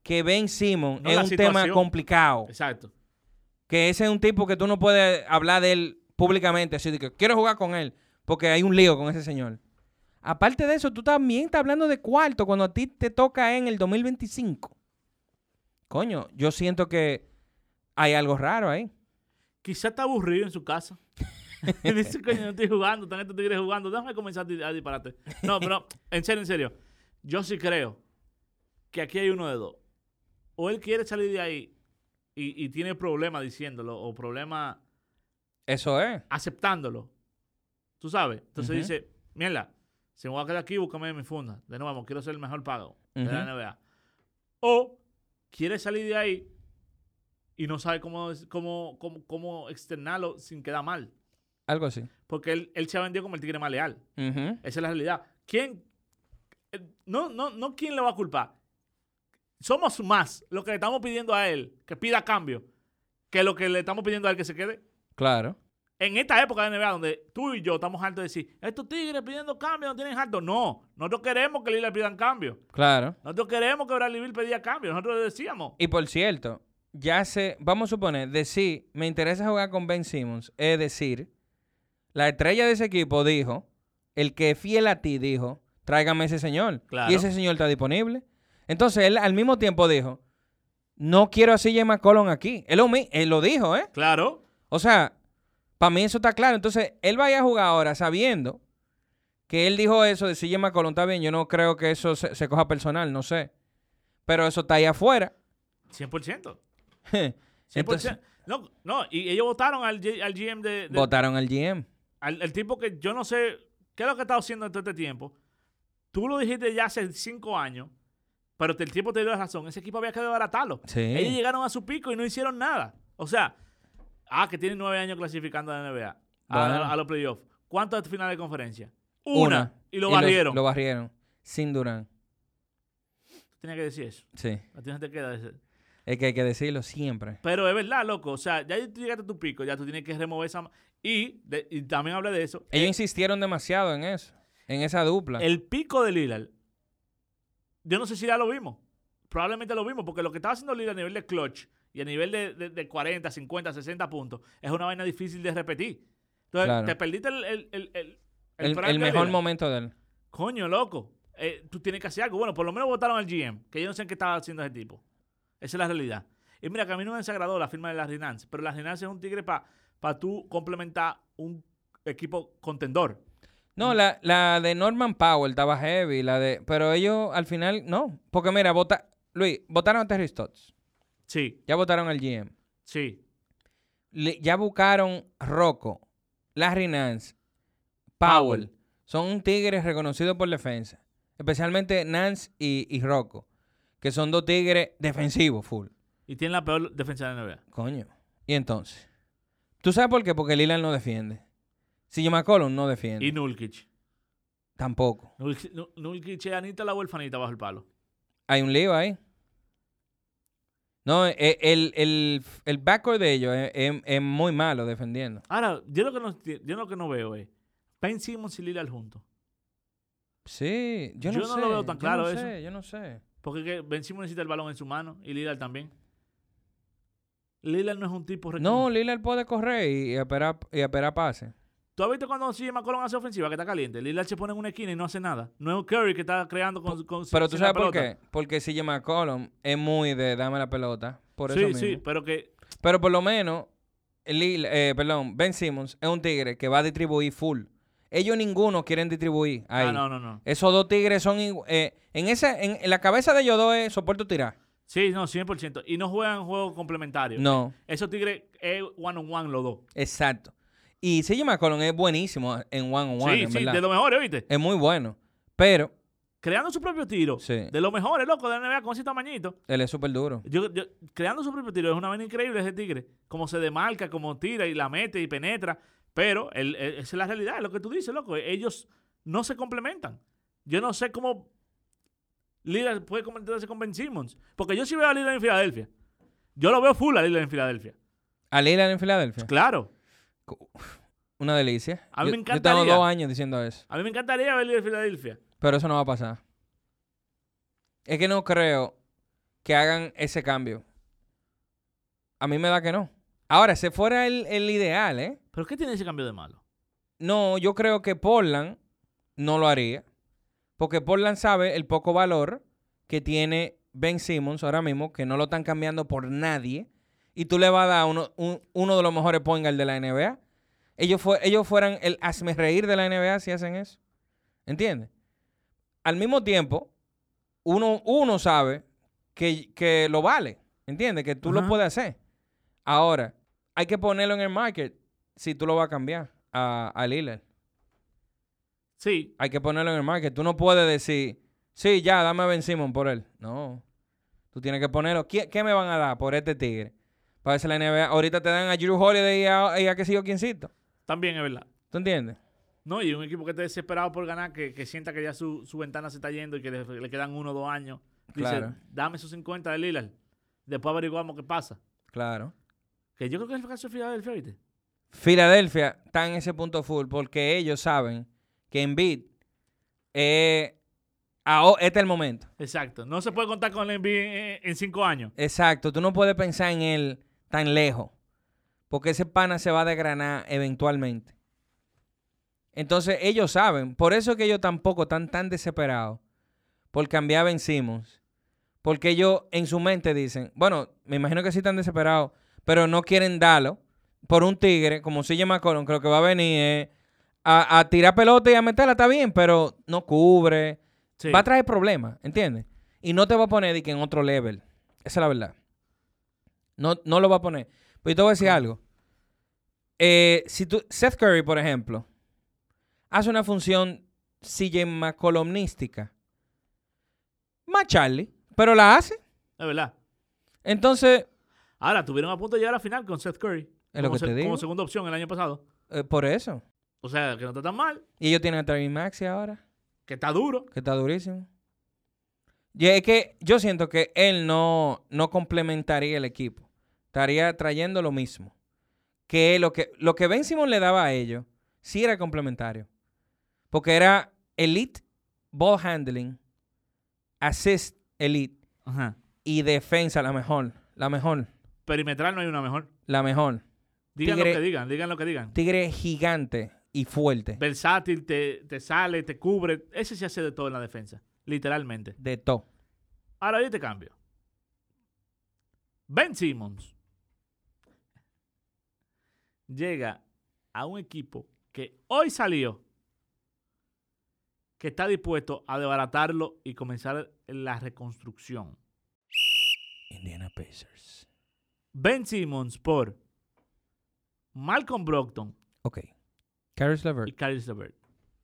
Speaker 2: que Ben Simmons
Speaker 1: No,
Speaker 2: es
Speaker 1: la
Speaker 2: un tema
Speaker 1: situación.
Speaker 2: complicado.
Speaker 1: Exacto.
Speaker 2: Que ese es un tipo que tú no puedes hablar de él públicamente, así de que quiero jugar con él, porque hay un lío con ese señor. Aparte de eso, tú también estás hablando de cuarto cuando a ti te toca en el 2025. Coño, yo siento que hay algo raro ahí.
Speaker 1: Quizá está aburrido en su casa. Dice, coño, no estoy jugando, están estos tigres jugando. Déjame comenzar a dispararte. No, pero en serio. Yo sí creo que aquí hay uno de dos. O él quiere salir de ahí y tiene problemas diciéndolo, o problemas
Speaker 2: Eso es.
Speaker 1: aceptándolo. ¿Tú sabes? Entonces
Speaker 2: Ujú.
Speaker 1: dice, mierda, si me voy a quedar aquí, búscame mi funda. De nuevo, quiero ser el mejor pago de la
Speaker 2: Ujú.
Speaker 1: NBA. O quiere salir de ahí y no sabe cómo externarlo sin quedar mal.
Speaker 2: Algo así.
Speaker 1: Porque él se ha vendido como el tigre más leal.
Speaker 2: Ujú.
Speaker 1: Esa es la realidad. ¿Quién? No, ¿quién le va a culpar? Somos más lo que le estamos pidiendo a él que pida cambio que lo que le estamos pidiendo a él que se quede.
Speaker 2: Claro.
Speaker 1: En esta época de NBA donde tú y yo estamos hartos de decir, estos tigres pidiendo cambio no tienen harto. No, nosotros queremos que le pidan cambio.
Speaker 2: Claro.
Speaker 1: Nosotros queremos que Bradley Beal pedía cambio. Nosotros le decíamos.
Speaker 2: Y por cierto, vamos a suponer, decir, me interesa jugar con Ben Simmons, es decir, la estrella de ese equipo dijo, el que es fiel a ti dijo, tráigame ese señor.
Speaker 1: Claro.
Speaker 2: Y ese señor está disponible. Entonces él al mismo tiempo dijo, no quiero a CJ McCollum aquí. Él lo dijo, ¿eh?
Speaker 1: Claro.
Speaker 2: O sea, para mí eso está claro. Entonces él vaya a jugar ahora sabiendo que él dijo eso de CJ McCollum, está bien, yo no creo que eso se coja personal, no sé. Pero eso está ahí afuera.
Speaker 1: 100%. 100%.
Speaker 2: Entonces,
Speaker 1: No, y ellos votaron al GM de
Speaker 2: votaron al GM.
Speaker 1: al tipo que yo no sé qué es lo que ha estado haciendo en todo este tiempo. Tú lo dijiste ya hace 5 años, pero el tiempo te dio la razón. Ese equipo había que desbaratarlo.
Speaker 2: Sí.
Speaker 1: Ellos llegaron a su pico y no hicieron nada. O sea, que tienen 9 años clasificando a la NBA,
Speaker 2: Bueno.
Speaker 1: a los playoffs. ¿Cuántas finales de conferencia?
Speaker 2: Una.
Speaker 1: Y lo barrieron.
Speaker 2: Lo barrieron. Sin Durán.
Speaker 1: Tenía que decir eso.
Speaker 2: Sí.
Speaker 1: A ti no te queda decir.
Speaker 2: Es que hay que decirlo siempre.
Speaker 1: Pero es verdad, loco. O sea, ya tú llegaste a tu pico, ya tú tienes que remover esa... Y también hablé de eso.
Speaker 2: Ellos insistieron demasiado en eso. En esa dupla.
Speaker 1: El pico de Lillard, yo no sé si ya lo vimos. Probablemente lo vimos, porque lo que estaba haciendo Lillard a nivel de clutch y a nivel de 40, 50, 60 puntos es una vaina difícil de repetir. Entonces,
Speaker 2: Claro.
Speaker 1: te perdiste
Speaker 2: El
Speaker 1: prime de
Speaker 2: mejor
Speaker 1: Lillard.
Speaker 2: momento de él.
Speaker 1: Coño, loco. Tú tienes que hacer algo. Bueno, por lo menos votaron al GM, que yo no sé en qué estaba haciendo ese tipo. Esa es la realidad. Y mira, que a mí no me desagradó la firma de Larry Nance, pero Larry Nance es un tigre para tú complementar un equipo contendor.
Speaker 2: No, la de Norman Powell estaba heavy. Pero ellos al final no. Porque mira, Luis, votaron a Terry Stotts.
Speaker 1: Sí,
Speaker 2: Ya votaron al GM.
Speaker 1: sí.
Speaker 2: Ya buscaron Rocco, Larry Nance, Powell. Son un tigres reconocidos por defensa. Especialmente Nance y Rocco. Que son dos tigres defensivos full.
Speaker 1: Y tienen la peor defensa de la NBA.
Speaker 2: Coño. Y entonces. ¿Tú sabes por qué? Porque Lillard no defiende. CJ McCollum no defiende.
Speaker 1: Y Nurkic.
Speaker 2: Tampoco.
Speaker 1: Nurkic es Anita la huerfanita bajo el palo.
Speaker 2: Hay un lío ahí. No, el backcourt de ellos es muy malo defendiendo.
Speaker 1: Ahora, yo lo que no veo es Ben Simmons y Lillard juntos.
Speaker 2: Sí, yo
Speaker 1: Yo
Speaker 2: no
Speaker 1: no
Speaker 2: sé.
Speaker 1: lo veo tan claro
Speaker 2: yo no
Speaker 1: eso.
Speaker 2: sé, yo no sé.
Speaker 1: Porque Ben Simmons necesita el balón en su mano y Lillard también. Lillard no es un tipo...
Speaker 2: No, Lillard puede correr y esperar pase.
Speaker 1: ¿Tú has visto cuando CJ McCollum hace ofensiva que está caliente? Lillard se pone en una esquina y no hace nada. No es Curry que está creando con
Speaker 2: Pero tú
Speaker 1: sin la
Speaker 2: sabes por
Speaker 1: pelota.
Speaker 2: qué. Porque CJ McCollum es muy de dame la pelota. Por eso
Speaker 1: Sí,
Speaker 2: mismo.
Speaker 1: sí, pero que...
Speaker 2: Pero por lo menos, Ben Simmons es un tigre que va a distribuir full. Ellos ninguno quieren distribuir ahí.
Speaker 1: No.
Speaker 2: Esos dos tigres son... en la cabeza de ellos dos es soporto tirar.
Speaker 1: Sí, no, 100%. Y no juegan juegos complementarios.
Speaker 2: No,
Speaker 1: Esos tigres es one-on-one los dos.
Speaker 2: exacto. Y CJ McCollum es buenísimo en one-on-one,
Speaker 1: Sí,
Speaker 2: en
Speaker 1: sí,
Speaker 2: verdad.
Speaker 1: de lo mejor, ¿viste?
Speaker 2: Es muy bueno. Pero
Speaker 1: Creando su propio tiro.
Speaker 2: Sí.
Speaker 1: De los mejores, loco, de la NBA con ese tamañito.
Speaker 2: él es súper duro.
Speaker 1: Creando su propio tiro es una vaina increíble ese tigre. Como se demarca, como tira y la mete y penetra. Pero esa es la realidad, es lo que tú dices, loco. Ellos no se complementan. Yo no sé cómo Lillard puede complementarse con Ben Simmons. Porque yo sí veo a Lillard en Filadelfia. Yo lo veo full a Lillard en Filadelfia.
Speaker 2: ¿A Lillard en Filadelfia?
Speaker 1: Claro.
Speaker 2: Una delicia.
Speaker 1: A mí me
Speaker 2: Yo
Speaker 1: encantaría.
Speaker 2: tengo 2 años diciendo eso.
Speaker 1: A mí me encantaría ver Lillard en Filadelfia.
Speaker 2: Pero eso no va a pasar. Es que no creo que hagan ese cambio. A mí me da que no. Ahora, ese fuera el ideal, ¿eh?
Speaker 1: ¿Pero qué tiene ese cambio de malo?
Speaker 2: No, yo creo que Portland no lo haría. Porque Portland sabe el poco valor que tiene Ben Simmons ahora mismo, que no lo están cambiando por nadie. Y tú le vas a dar uno de los mejores point guard de la NBA. Ellos fueran el hazmerreír de la NBA si hacen eso. ¿Entiendes? Al mismo tiempo, uno sabe que lo vale. ¿Entiendes? Que tú lo puedes hacer. Ahora, hay que ponerlo en el market si tú lo vas a cambiar a Lillard.
Speaker 1: Sí.
Speaker 2: Hay que ponerlo en el market. Tú no puedes decir, sí, ya, dame a Ben Simmons por él. No. Tú tienes que ponerlo. ¿Qué me van a dar por este tigre? Para ver si la NBA. Ahorita te dan a Jrue Holiday y a que sigo quiéncito.
Speaker 1: También es verdad.
Speaker 2: ¿Tú entiendes?
Speaker 1: No, y un equipo que esté desesperado por ganar, que sienta que ya su ventana se está yendo y que le quedan 1 o 2 años. Dice,
Speaker 2: Claro.
Speaker 1: dame esos 50 de Lillard. Después averiguamos qué pasa.
Speaker 2: Claro.
Speaker 1: Que yo creo que es el caso de Filadelfia, ¿viste?
Speaker 2: Filadelfia está en ese punto full porque ellos saben que Embiid este es el momento.
Speaker 1: Exacto. No se puede contar con el NBA en 5 años.
Speaker 2: Exacto. Tú no puedes pensar en él tan lejos porque ese pana se va a desgranar eventualmente. Entonces ellos saben. Por eso es que ellos tampoco están tan desesperados por cambiar a Ben Simmons. Porque ellos en su mente dicen, bueno, me imagino que sí están desesperados, pero no quieren darlo por un tigre como CJ McCollum, que lo que va a venir es a tirar pelota y a meterla, está bien, pero no cubre.
Speaker 1: Sí.
Speaker 2: Va a traer problemas, ¿entiendes? Y no te va a poner de que en otro level. Esa es la verdad. No lo va a poner. Pero yo te voy a decir algo. Seth Curry, por ejemplo, hace una función CJ McCollumnística. Más Charlie, pero la hace.
Speaker 1: Es verdad.
Speaker 2: Entonces,
Speaker 1: Ahora, tuvieron a punto de llegar a la final con Seth Curry.
Speaker 2: Es lo que te digo.
Speaker 1: Como segunda opción el año pasado.
Speaker 2: por eso.
Speaker 1: O sea, que no está tan mal.
Speaker 2: Y ellos tienen a Travis Maxey ahora,
Speaker 1: Que está duro.
Speaker 2: que está durísimo. Y es que yo siento que él no complementaría el equipo. Estaría trayendo lo mismo. Que lo que Ben Simmons le daba a ellos, sí era complementario. Porque era elite ball handling, assist elite
Speaker 1: Ajá.
Speaker 2: y defensa la mejor. La mejor.
Speaker 1: Perimetral no hay una mejor.
Speaker 2: La mejor.
Speaker 1: Digan
Speaker 2: Tigre-
Speaker 1: lo que digan, digan lo que digan.
Speaker 2: Tigre gigante y fuerte.
Speaker 1: Versátil, te sale, te cubre. Ese se hace de todo en la defensa. Literalmente.
Speaker 2: De todo.
Speaker 1: Ahora yo te cambio. Ben Simmons llega a un equipo que hoy salió, que está dispuesto a desbaratarlo y comenzar la reconstrucción.
Speaker 2: Indiana Pacers.
Speaker 1: Ben Simmons por Malcolm Brogdon
Speaker 2: Ok. Caris
Speaker 1: y
Speaker 2: LeVert.
Speaker 1: Caris LeVert.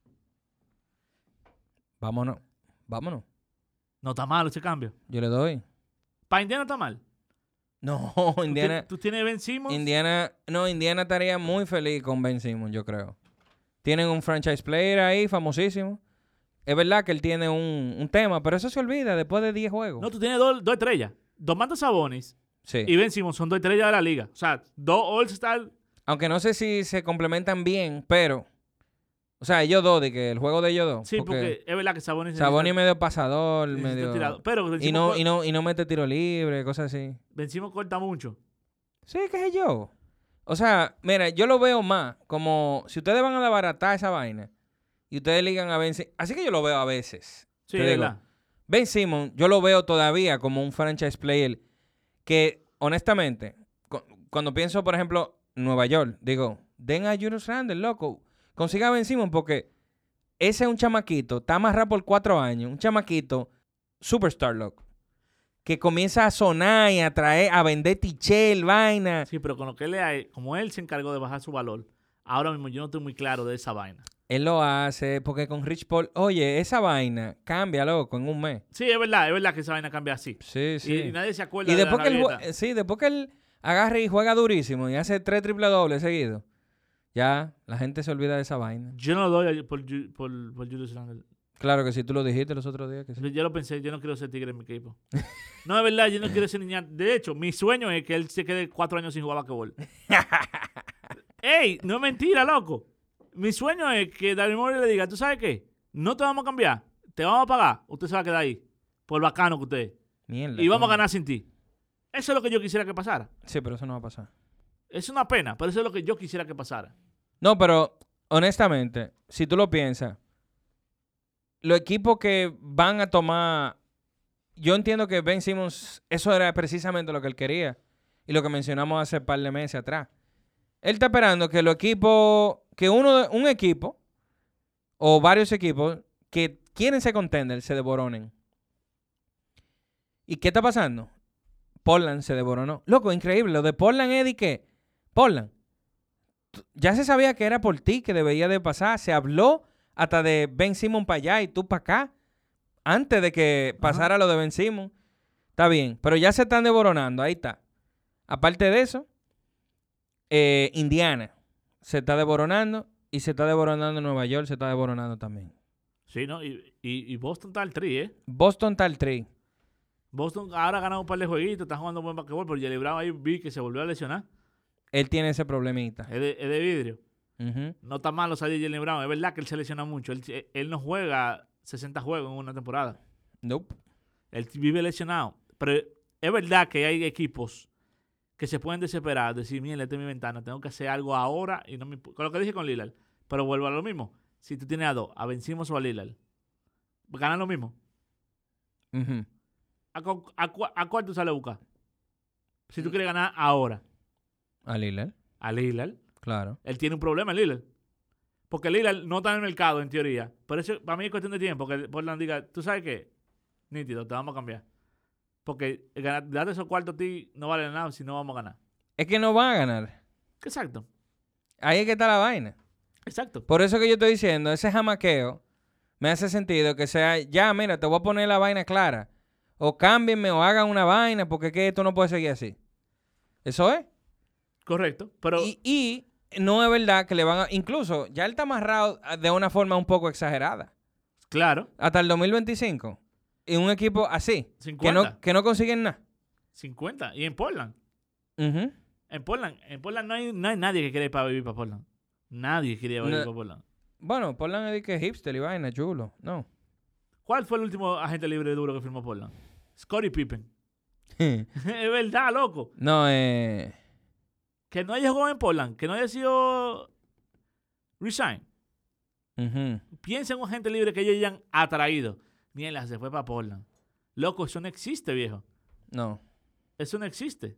Speaker 2: Vámonos.
Speaker 1: No está mal ese cambio.
Speaker 2: Yo le doy.
Speaker 1: Para Indiana está mal.
Speaker 2: No,
Speaker 1: ¿Tú
Speaker 2: Indiana.
Speaker 1: ¿Tú tienes Ben Simmons?
Speaker 2: Indiana estaría muy feliz con Ben Simmons, yo creo. Tienen un franchise player ahí, famosísimo. Es verdad que él tiene un tema, pero eso se olvida después de 10 juegos.
Speaker 1: No, tú tienes dos estrellas. Domantas Sabonis
Speaker 2: Sí.
Speaker 1: y Ben Simmons son 2 estrellas de la liga. O sea, 2 All-Star.
Speaker 2: Aunque no sé si se complementan bien, pero... O sea, ellos dos, de que el juego de ellos dos.
Speaker 1: Sí, porque es verdad que Sabonis
Speaker 2: Sabonis medio pasador,
Speaker 1: necesita
Speaker 2: medio...
Speaker 1: tirado. Pero Ben
Speaker 2: Y
Speaker 1: Simmons
Speaker 2: no mete tiro libre, cosas así.
Speaker 1: Ben Simmons corta mucho.
Speaker 2: Sí, qué sé yo. O sea, mira, yo lo veo más como... Si ustedes van a desbaratar esa vaina y ustedes ligan a Ben Simmons... Así que yo lo veo a veces.
Speaker 1: Sí,
Speaker 2: Te
Speaker 1: es
Speaker 2: digo,
Speaker 1: verdad.
Speaker 2: Ben Simmons, yo lo veo todavía como un franchise player que, honestamente, cuando pienso, por ejemplo, Nueva York, digo, den a Julius Randle, loco. Consiga a Ben Simmons porque ese es un chamaquito, está amarrado por 4 años, un chamaquito superstar, loco, que comienza a sonar y a traer, a vender tichel, vaina.
Speaker 1: Sí, pero con lo que él le hay, como él se encargó de bajar su valor, ahora mismo yo no estoy muy claro de esa vaina.
Speaker 2: Él lo hace porque con Rich Paul, oye, esa vaina cambia, loco, en un mes.
Speaker 1: Sí, es verdad que esa vaina cambia así.
Speaker 2: Sí, sí.
Speaker 1: Y nadie se acuerda
Speaker 2: Y
Speaker 1: de
Speaker 2: después
Speaker 1: la
Speaker 2: que él,
Speaker 1: rabieta.
Speaker 2: después que él agarra y juega durísimo y hace 3 triple dobles seguidos, ya la gente se olvida de esa vaina.
Speaker 1: Yo no lo doy por Julius Randle.
Speaker 2: Claro que sí, tú lo dijiste los otros días. Que sí.
Speaker 1: Yo lo pensé, yo no quiero ser tigre en mi equipo. No, es verdad, yo no quiero ser niña. De hecho, mi sueño es que él se quede 4 años sin jugar basquetbol. ¡Ey! No es mentira, loco. Mi sueño es que Daryl Morey le diga, ¿tú sabes qué? No te vamos a cambiar, te vamos a pagar, usted se va a quedar ahí. Por bacano que usted es.
Speaker 2: Mierda.
Speaker 1: Y vamos a
Speaker 2: coño.
Speaker 1: ganar sin ti. Eso es lo que yo quisiera que pasara.
Speaker 2: Sí, pero eso no va a pasar.
Speaker 1: Es una pena, pero eso es lo que yo quisiera que pasara.
Speaker 2: No, pero honestamente, si tú lo piensas, los equipos que van a tomar... Yo entiendo que Ben Simmons, eso era precisamente lo que él quería. Y lo que mencionamos hace un par de meses atrás. Él está esperando que los equipos... Que un equipo o varios equipos que quieren ser contenders se desboronen. ¿Y qué está pasando? Portland se desboronó. Loco, increíble. Lo de Portland es de que... Portland. Ya se sabía que era por ti que debería de pasar. Se habló hasta de Ben Simmons para allá y tú para acá. Antes de que pasara lo de Ben Simmons. Está bien. Pero ya se están desboronando. Ahí está. Aparte de eso, Indiana se está desboronando. Y se está desboronando Nueva York. Se está desboronando también.
Speaker 1: Sí, ¿no? Y Boston está al tri, ¿eh?
Speaker 2: Boston está al 3.
Speaker 1: Boston ahora ha ganado un par de jueguitos, está jugando buen basquetbol, pero Jaylen Brown ahí vi que se volvió a lesionar.
Speaker 2: Él tiene ese problemita.
Speaker 1: Es de vidrio.
Speaker 2: Ujú.
Speaker 1: No está malo salir Jaylen Brown. Es verdad que él se lesiona mucho. Él no juega 60 juegos en una temporada.
Speaker 2: Nope.
Speaker 1: Él vive lesionado. Pero es verdad que hay equipos que se pueden desesperar, decir, mira, esta es mi ventana, tengo que hacer algo ahora. Y no me con lo que dije con Lillard. Pero vuelvo a lo mismo. Si tú tienes a dos, a Ben Simmons o a Lillard, ganan lo mismo.
Speaker 2: Ujú.
Speaker 1: ¿A cuál tú sales a buscar? Si tú quieres ganar ahora
Speaker 2: A Lillard.
Speaker 1: a Lillard,
Speaker 2: Claro.
Speaker 1: él tiene un problema, Lillard. Porque Lillard no está en el mercado, en teoría. Pero eso para mí es cuestión de tiempo. Que Portland diga, tú sabes qué, nítido, te vamos a cambiar. Porque darte esos cuartos a ti no vale nada si no vamos a ganar.
Speaker 2: Es que no van a ganar.
Speaker 1: Exacto,
Speaker 2: Ahí es que está la vaina.
Speaker 1: exacto.
Speaker 2: Por eso que yo estoy diciendo, ese jamaqueo me hace sentido que sea, ya, mira, te voy a poner la vaina clara. O cámbienme o hagan una vaina porque es que esto no puede seguir así. Eso es.
Speaker 1: Correcto. Pero
Speaker 2: Y no es verdad que le van a... Incluso, ya él está amarrado de una forma un poco exagerada.
Speaker 1: claro,
Speaker 2: Hasta el 2025. Y un equipo así.
Speaker 1: 50.
Speaker 2: Que no consiguen nada.
Speaker 1: 50. Y en Portland.
Speaker 2: Ujú.
Speaker 1: En Portland no hay nadie que quiera ir para vivir para Portland. Nadie quiere vivir
Speaker 2: No.
Speaker 1: para Portland.
Speaker 2: Bueno, Portland es de que hipster y vaina, chulo. No.
Speaker 1: ¿Cuál fue el último agente libre duro que firmó Portland? Scottie Pippen. Es verdad, loco.
Speaker 2: No,
Speaker 1: Que no haya jugado en Portland, que no haya sido resign.
Speaker 2: ujú.
Speaker 1: Piensa en un agente libre que ellos hayan atraído. Mierda, se fue para Portland. Loco, eso no existe, viejo.
Speaker 2: No.
Speaker 1: Eso no existe.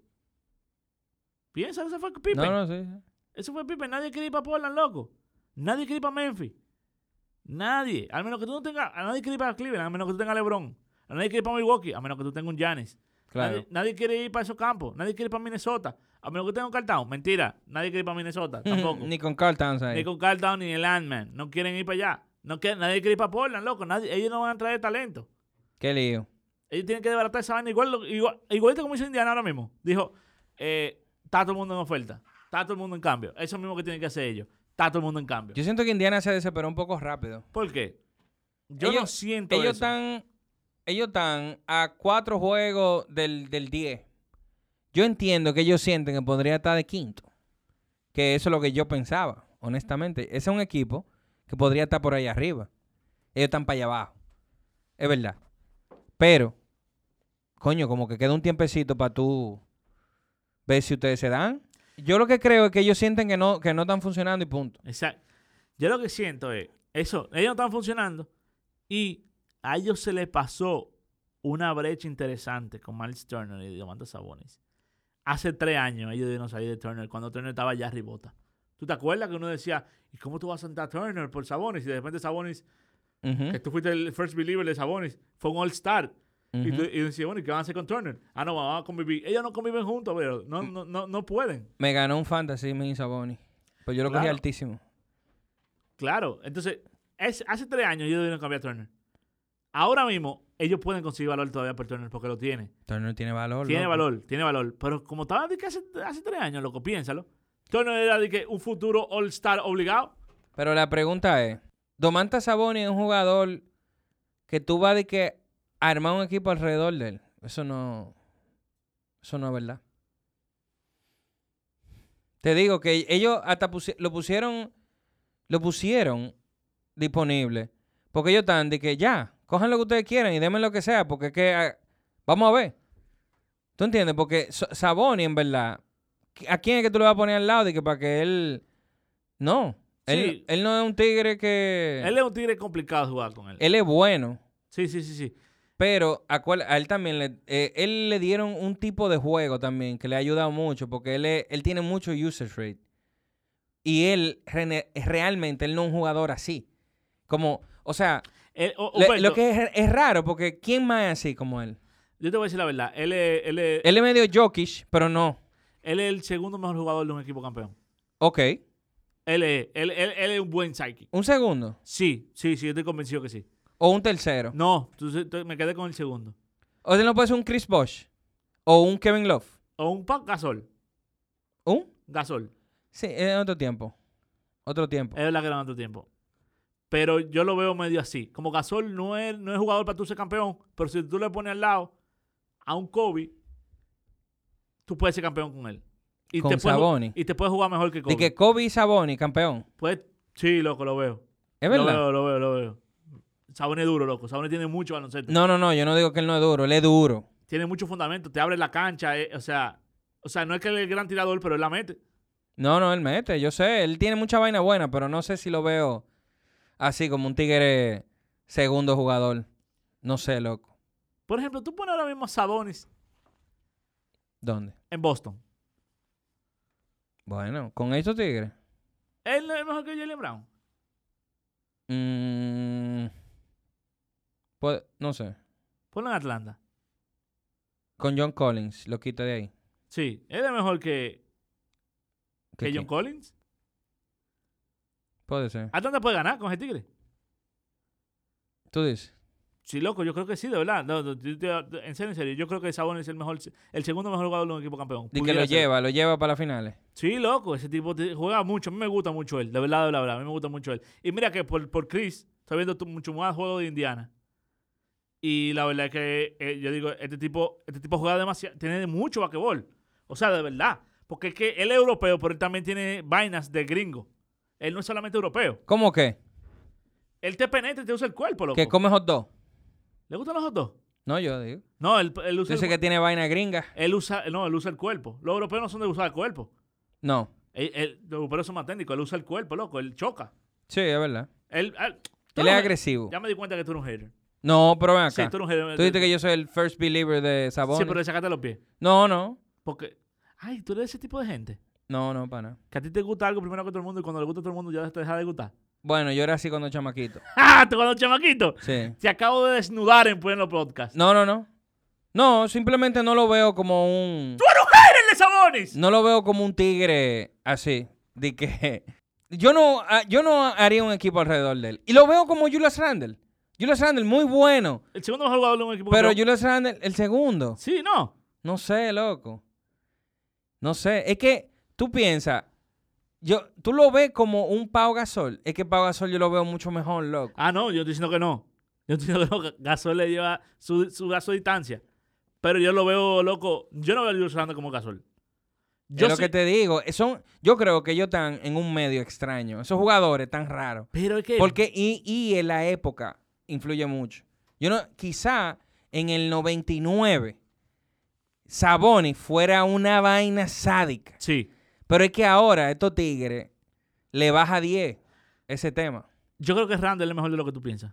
Speaker 1: Piensa, eso fue Pippen.
Speaker 2: No, sí.
Speaker 1: Eso fue Pippen. Nadie quiere ir para Portland, loco. Nadie quiere ir para Memphis. Nadie. Al menos que tú no tengas... Nadie quiere ir para Cleveland, a menos que tú tengas LeBron. Nadie quiere ir para Milwaukee, a menos que tú tengas un Giannis.
Speaker 2: Claro.
Speaker 1: Nadie quiere ir para esos campos. Nadie quiere ir para Minnesota. A menos que tenga un Karl Towns. Mentira. Nadie quiere ir para Minnesota. Tampoco.
Speaker 2: Ni con Carl Towns ahí.
Speaker 1: Ni con Karl Towns ni el Landman. No quieren ir para allá. Nadie quiere ir para Portland, loco. Ellos no van a traer talento.
Speaker 2: Qué lío.
Speaker 1: Ellos tienen que desbaratar esa vaina igualito como hizo Indiana ahora mismo. Dijo, está todo el mundo en oferta. Está todo el mundo en cambio. Eso mismo que tienen que hacer ellos. Está todo el mundo en cambio.
Speaker 2: Yo siento que Indiana se desesperó un poco rápido.
Speaker 1: ¿Por qué? Yo no siento
Speaker 2: ellos
Speaker 1: eso.
Speaker 2: Ellos están a 4 juegos del 10. Yo entiendo que ellos sienten que podría estar de quinto. Que eso es lo que yo pensaba, honestamente. Ese es un equipo que podría estar por ahí arriba. Ellos están para allá abajo. Es verdad. Pero, coño, como que queda un tiempecito para tú ver si ustedes se dan. Yo lo que creo es que ellos sienten que no están funcionando y punto.
Speaker 1: Exacto. Yo lo que siento es eso. Ellos no están funcionando y a ellos se les pasó una brecha interesante con Miles Turner y Domantas Sabonis. Hace 3 años ellos debieron salir de Turner cuando Turner estaba ya ribota. ¿Tú te acuerdas que uno decía, ¿y cómo tú vas a sentar a Turner por Sabonis? Y de repente Sabonis,
Speaker 2: Ujú,
Speaker 1: que tú fuiste el first believer de Sabonis, fue un all-star. Y
Speaker 2: ujú.
Speaker 1: decía, bueno, ¿y qué van a hacer con Turner? Ah, no, vamos a convivir. Ellos no conviven juntos, pero no pueden.
Speaker 2: Me ganó un fantasy, mi Sabonis. Pues yo lo cogí
Speaker 1: Claro.
Speaker 2: altísimo.
Speaker 1: Claro, entonces, hace 3 años ellos debieron cambiar a Turner. Ahora mismo, ellos pueden conseguir valor todavía por Turner porque lo tiene.
Speaker 2: Turner tiene valor.
Speaker 1: Tiene
Speaker 2: loco.
Speaker 1: valor, tiene valor. Pero como estaba de que hace 3 años, loco, piénsalo. Turner era de que un futuro all-star obligado.
Speaker 2: Pero la pregunta es, Domantas Sabonis es un jugador que tú vas de que armar un equipo alrededor de él. Eso no es verdad. Te digo que ellos hasta lo pusieron disponible. Porque ellos están de que ya, cojan lo que ustedes quieran y denme lo que sea. Porque es que Vamos a ver. ¿Tú entiendes? Porque Sabonis, en verdad, ¿a quién es que tú le vas a poner al lado? De que para que él... No.
Speaker 1: Sí.
Speaker 2: Él no es un tigre que...
Speaker 1: Él es un tigre complicado de jugar con él.
Speaker 2: Él es bueno.
Speaker 1: Sí.
Speaker 2: Pero a él también él le dieron un tipo de juego también que le ha ayudado mucho porque él tiene mucho usage rate. Y él realmente él no es un jugador así. Como, o sea, lo que es raro porque ¿quién más es así como él?
Speaker 1: Yo te voy a decir la verdad. Él
Speaker 2: es medio Jokic, pero no.
Speaker 1: Él es el segundo mejor jugador de un equipo campeón.
Speaker 2: Ok.
Speaker 1: Él es un buen psyche.
Speaker 2: ¿Un segundo?
Speaker 1: Sí, yo estoy convencido que sí.
Speaker 2: ¿O un tercero?
Speaker 1: No, me quedé con el segundo.
Speaker 2: ¿O él no puede ser un Chris Bosh? ¿O un Kevin Love?
Speaker 1: O un Gasol.
Speaker 2: ¿Un?
Speaker 1: Gasol.
Speaker 2: Sí, es otro tiempo. Otro tiempo.
Speaker 1: Es verdad que era en otro tiempo. Pero yo lo veo medio así. Como Gasol no es jugador para tú ser campeón, pero si tú le pones al lado a un Kobe, tú puedes ser campeón con él. Y
Speaker 2: con Sabonis.
Speaker 1: Y te puedes jugar mejor que Kobe.
Speaker 2: ¿De que Kobe y Sabonis, campeón?
Speaker 1: Pues, sí, loco, lo veo.
Speaker 2: ¿Es verdad?
Speaker 1: Lo veo. Sabonis es duro, loco. Sabonis tiene mucho baloncesto.
Speaker 2: No, yo no digo que él no es duro, él es duro.
Speaker 1: Tiene mucho fundamento, te abre la cancha, o sea, no es que él es el gran tirador, pero él la mete.
Speaker 2: No, él mete, yo sé, él tiene mucha vaina buena, pero no sé si lo veo así como un tigre segundo jugador. No sé, loco.
Speaker 1: Por ejemplo, tú pones ahora mismo a Sabonis.
Speaker 2: ¿Dónde?
Speaker 1: En Boston.
Speaker 2: Bueno, con estos tigres.
Speaker 1: ¿Él no es mejor que Jaylen Brown?
Speaker 2: Pues, no sé.
Speaker 1: Ponlo en Atlanta.
Speaker 2: Con John Collins, lo quita de ahí.
Speaker 1: Sí, él es mejor que John Collins.
Speaker 2: Puede ser.
Speaker 1: Atlanta puede ganar con ese tigre.
Speaker 2: ¿Tú dices?
Speaker 1: Sí, loco, yo creo que sí, de verdad. No, en serio, yo creo que Sabonis es el segundo mejor jugador de un equipo campeón.
Speaker 2: Y que lo lleva para las finales.
Speaker 1: Sí, loco, ese tipo juega mucho. A mí me gusta mucho él, de verdad, a mí me gusta mucho él. Y mira que por Chris, estoy viendo mucho más juegos de Indiana. Y la verdad es que yo digo, este tipo juega demasiado, tiene mucho basquetbol. O sea, de verdad. Porque es que él es europeo, pero él también tiene vainas de gringo. Él no es solamente europeo.
Speaker 2: ¿Cómo qué?
Speaker 1: Él te penetra y te usa el cuerpo, loco.
Speaker 2: ¿Que come hot dog?
Speaker 1: ¿Le gustan los hot dogs?
Speaker 2: No, yo digo.
Speaker 1: No, él usa...
Speaker 2: Dice que tiene vaina gringa.
Speaker 1: Él usa el cuerpo. Los europeos no son de usar el cuerpo.
Speaker 2: No.
Speaker 1: Los europeos son más técnicos. Él usa el cuerpo, loco. Él choca.
Speaker 2: Sí, es verdad.
Speaker 1: Él
Speaker 2: es agresivo.
Speaker 1: Ya me di cuenta que tú eres un hater.
Speaker 2: No, pero ven acá.
Speaker 1: Sí, tú eres un hater.
Speaker 2: Tú dices que yo soy el first believer de Sabonis.
Speaker 1: Sí, pero le sacaste los pies.
Speaker 2: No.
Speaker 1: Porque... Ay, tú eres ese tipo de gente.
Speaker 2: No, pana.
Speaker 1: Que a ti te gusta algo primero que todo el mundo y cuando le gusta a todo el mundo ya te deja de gustar.
Speaker 2: Bueno, yo era así cuando chamaquito.
Speaker 1: ¡Ah! ¿Tú cuando chamaquito?
Speaker 2: Sí.
Speaker 1: Te acabo de desnudar en pleno podcast.
Speaker 2: No. No, simplemente no lo veo como un...
Speaker 1: ¡Tú eres un hater de Sabonis!
Speaker 2: No lo veo como un tigre así. De que... Yo no haría un equipo alrededor de él. Y lo veo como Julius Randle. Julius Randle, muy bueno.
Speaker 1: El segundo mejor jugador de un equipo.
Speaker 2: Pero Julius Randle, el segundo.
Speaker 1: Sí, no.
Speaker 2: No sé, loco. No sé. Es que tú piensas... Tú lo ves como un Pau Gasol. Es que Pau Gasol yo lo veo mucho mejor, loco.
Speaker 1: Ah, no, yo estoy diciendo que no. Yo estoy diciendo que no. Gasol le lleva su brazo de distancia. Pero yo lo veo, loco. Yo no veo a Julius Randle como Gasol.
Speaker 2: Es lo que te digo. Yo creo que ellos están en un medio extraño. Esos jugadores tan raros.
Speaker 1: Pero es que...
Speaker 2: Porque y en la época influye mucho. Quizá en el 99 Sabonis fuera una vaina sádica.
Speaker 1: Sí.
Speaker 2: Pero es que ahora a estos tigres le baja 10 ese tema.
Speaker 1: Yo creo que Randle es el mejor de lo que tú piensas.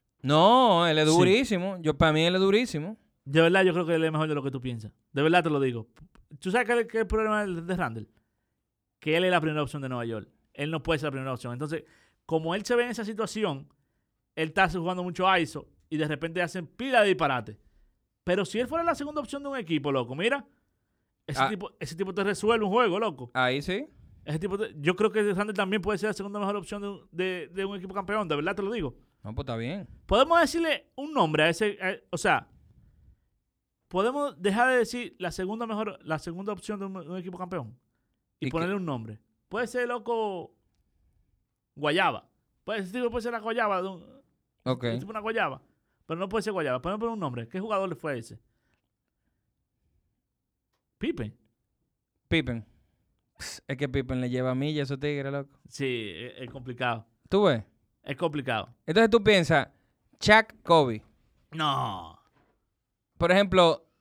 Speaker 2: No, él es durísimo. Para mí él es durísimo.
Speaker 1: De verdad yo creo que él es mejor de lo que tú piensas. De verdad te lo digo. ¿Tú sabes qué es el problema de Randle? Que él es la primera opción de Nueva York. Él no puede ser la primera opción. Entonces, como él se ve en esa situación, él está jugando mucho ISO y de repente hacen pila de disparate. Pero si él fuera la segunda opción de un equipo, loco, mira, ese tipo te resuelve un juego, loco.
Speaker 2: Ahí sí.
Speaker 1: Yo creo que Randle también puede ser la segunda mejor opción de un equipo campeón, de verdad te lo digo.
Speaker 2: No, pues está bien.
Speaker 1: Podemos decirle un nombre a ese, o sea, podemos dejar de decir la segunda opción de un equipo campeón y ponerle un nombre. Puede ser, loco, Guayaba. Puede ser la Guayaba de una Guayaba. Pero no puede ser Guayaba. Podemos poner un nombre. ¿Qué jugador le fue ese? Pippen.
Speaker 2: Es que Pippen le lleva a milla a esos tigres, loco.
Speaker 1: Sí, es complicado.
Speaker 2: ¿Tú ves?
Speaker 1: Es complicado.
Speaker 2: Entonces tú piensas, Shaq, Kobe.
Speaker 1: No.
Speaker 2: Por ejemplo,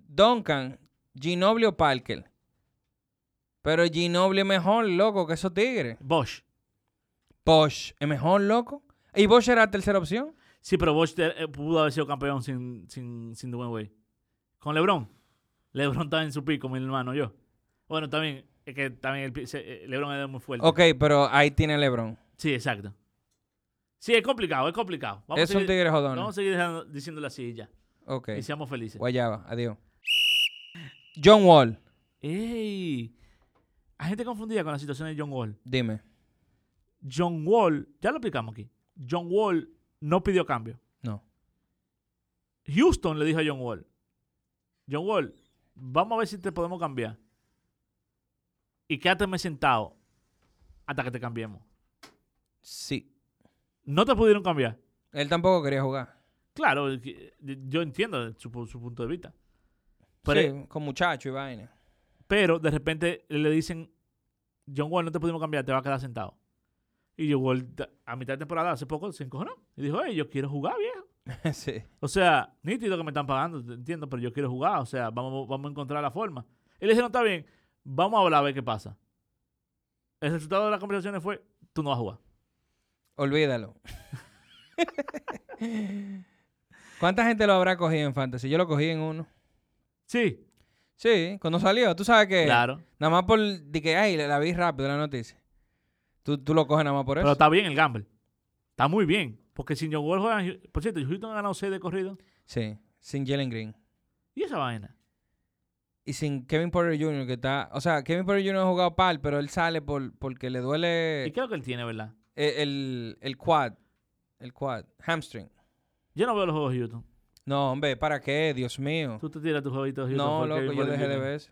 Speaker 2: Duncan, Ginobili o Parker. Pero Ginobili es mejor, loco, que esos tigres.
Speaker 1: Bosch.
Speaker 2: Bosch es mejor, loco. ¿Y Bosch era tercera opción?
Speaker 1: Sí, pero Bosch pudo haber sido campeón sin Dwayne Wade. Con LeBron. LeBron estaba en su pico, mi hermano, yo. Bueno, también, es que también LeBron era muy fuerte.
Speaker 2: Ok, pero ahí tiene LeBron.
Speaker 1: Sí, exacto. Sí, es complicado, es complicado.
Speaker 2: Es un tigre jodón.
Speaker 1: Vamos a seguir diciéndole así y ya.
Speaker 2: Ok.
Speaker 1: Y seamos felices.
Speaker 2: Guayaba, adiós. John Wall,
Speaker 1: ¡Ey! Hay gente confundida con la situación de John Wall.
Speaker 2: dime.
Speaker 1: John Wall, ya lo explicamos aquí. John Wall no pidió cambio.
Speaker 2: No.
Speaker 1: Houston le dijo a John Wall, vamos a ver si te podemos cambiar. Y quédate sentado hasta que te cambiemos.
Speaker 2: Sí.
Speaker 1: No te pudieron cambiar.
Speaker 2: Él tampoco quería jugar.
Speaker 1: Claro, yo entiendo su punto de vista. Pero,
Speaker 2: Sí, con muchacho y vaina.
Speaker 1: pero de repente le dicen, John Wall, no te pudimos cambiar, te vas a quedar sentado. Y John Wall, a mitad de temporada, hace poco, se encojonó. Y dijo, yo quiero jugar, viejo.
Speaker 2: Sí.
Speaker 1: O sea, nítido que me están pagando, entiendo, pero yo quiero jugar. O sea, vamos a encontrar la forma. Y le dijeron, está bien, vamos a hablar a ver qué pasa. El resultado de las conversaciones fue, tú no vas a jugar.
Speaker 2: Olvídalo. ¿Cuánta gente lo habrá cogido en Fantasy? Yo lo cogí en uno.
Speaker 1: Sí,
Speaker 2: Sí, cuando salió. Tú sabes que
Speaker 1: claro.
Speaker 2: nada más por de que, ay, la vi rápido la noticia. Tú lo coges nada más por eso.
Speaker 1: Pero está bien el gamble. Está muy bien. Porque si John Wall juega, por cierto, Houston ha ganado 6 de corrido.
Speaker 2: Sí, sin Jalen Green.
Speaker 1: ¿Y esa vaina?
Speaker 2: Y sin Kevin Porter Jr. que está... O sea, Kevin Porter Jr. ha jugado par, pero él sale porque le
Speaker 1: ¿Y
Speaker 2: duele
Speaker 1: qué es lo que él tiene, verdad?
Speaker 2: el quad. El quad. Hamstring.
Speaker 1: Yo no veo los juegos de Houston.
Speaker 2: No, hombre, ¿para qué? Dios mío.
Speaker 1: Tú te tiras tus jueguitos de Houston.
Speaker 2: No,
Speaker 1: porque
Speaker 2: loco, yo
Speaker 1: por el
Speaker 2: dejé de
Speaker 1: Houston.
Speaker 2: ver eso.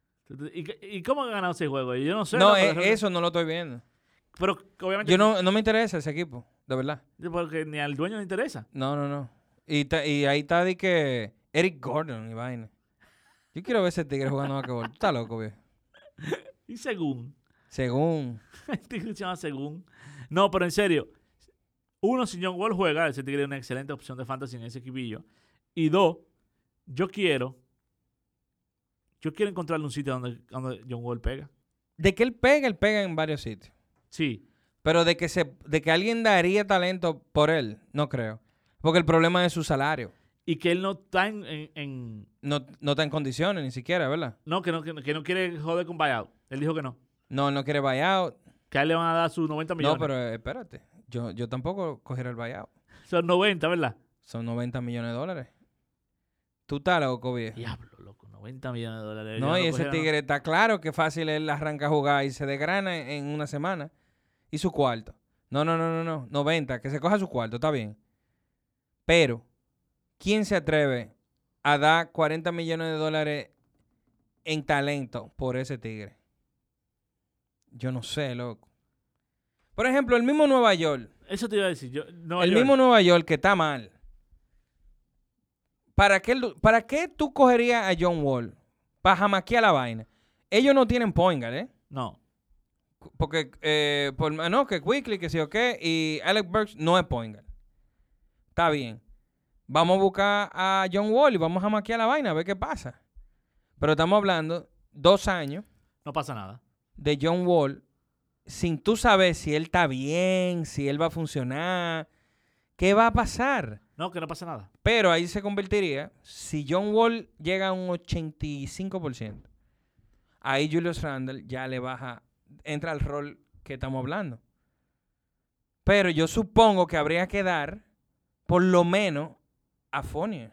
Speaker 1: ¿Y cómo han ganado 6 juegos? Yo no sé.
Speaker 2: No,
Speaker 1: pero
Speaker 2: eso no lo estoy viendo.
Speaker 1: Pero obviamente...
Speaker 2: Yo no me interesa ese equipo, de verdad.
Speaker 1: Porque ni al dueño le interesa.
Speaker 2: No. Y ahí está de que Eric Gordon y vaina. Yo quiero ver ese tigre jugando basquetbol. Tú estás loco, viejo.
Speaker 1: Y según...
Speaker 2: Según.
Speaker 1: El tigre se llama según. No, pero en serio. Uno, si John Wall juega, ese tigre es una excelente opción de fantasy en ese equibillo. Y dos, yo quiero encontrarle un sitio donde John Wall pega.
Speaker 2: De que él pega en varios sitios.
Speaker 1: Sí.
Speaker 2: Pero de que alguien daría talento por él, no creo. Porque el problema es su salario.
Speaker 1: Y que él no está en
Speaker 2: No está en condiciones ni siquiera, ¿verdad?
Speaker 1: no, que no quiere joder con buyout. Él dijo que no.
Speaker 2: No, él no quiere buyout.
Speaker 1: Que a él le van a dar sus 90 millones.
Speaker 2: No, pero espérate. Yo tampoco cogeré el buyout.
Speaker 1: Son 90, ¿verdad?
Speaker 2: Son 90 millones de dólares. Tú estás loco, viejo.
Speaker 1: Diablo, loco. 90 millones de dólares.
Speaker 2: No,
Speaker 1: Yo
Speaker 2: y ese
Speaker 1: cogiera,
Speaker 2: tigre está claro que fácil él arranca a jugar y se desgrana en una semana. Y su cuarto. No. 90, que se coja su cuarto, está bien. Pero, ¿quién se atreve a dar 40 millones de dólares en talento por ese tigre? Yo no sé, loco. Por ejemplo, el mismo Nueva York.
Speaker 1: Eso te iba a decir.
Speaker 2: Mismo Nueva York que está mal. ¿Para qué tú cogerías a John Wall? Para jamaquear la vaina. Ellos no tienen point guard, ¿eh?
Speaker 1: No.
Speaker 2: Porque, no, que Quickly, que sí o qué, y Alec Burks no es point guard. Está bien. Vamos a buscar a John Wall y vamos a jamaquear la vaina, a ver qué pasa. Pero estamos hablando 2 años
Speaker 1: No pasa nada.
Speaker 2: de John Wall sin tú saber si él está bien, si él va a funcionar, qué va a pasar.
Speaker 1: No, que no pasa nada.
Speaker 2: Pero ahí se convertiría, si John Wall llega a un 85%, ahí Julius Randle ya le baja, entra al rol que estamos hablando. Pero yo supongo que habría que dar, por lo menos, a Fournier.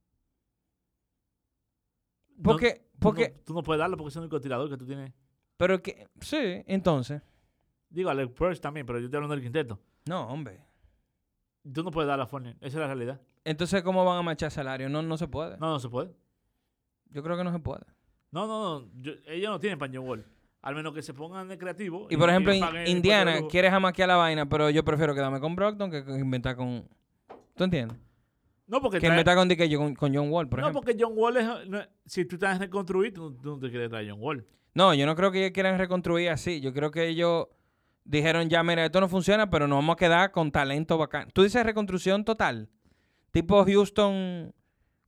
Speaker 2: Porque
Speaker 1: Tú no puedes darlo porque es el único tirador que tú tienes.
Speaker 2: pero que, sí, entonces,
Speaker 1: Digo, Alec Burks también, pero yo estoy hablando del quinteto.
Speaker 2: no, hombre.
Speaker 1: Tú no puedes dar a Fournier. Esa es la realidad.
Speaker 2: Entonces, ¿cómo van a marchar salario? No se puede.
Speaker 1: No se puede.
Speaker 2: Yo creo que no se puede.
Speaker 1: No. Ellos no tienen para John Wall. Al menos que se pongan de creativo.
Speaker 2: Y por ejemplo,
Speaker 1: le paguen el
Speaker 2: Indiana
Speaker 1: impuesto de lujo.
Speaker 2: quiere jamaquear la vaina, pero yo prefiero quedarme con Brogdon que inventar con... ¿Tú entiendes?
Speaker 1: No, porque
Speaker 2: Que inventar con John Wall, por
Speaker 1: no,
Speaker 2: ejemplo.
Speaker 1: porque John Wall si tú estás reconstruir, tú no te quieres traer a John Wall.
Speaker 2: No, yo no creo que ellos quieran reconstruir así. Yo creo que ellos dijeron ya, mira, esto no funciona, pero nos vamos a quedar con talento bacán. Tú dices reconstrucción total. Tipo Houston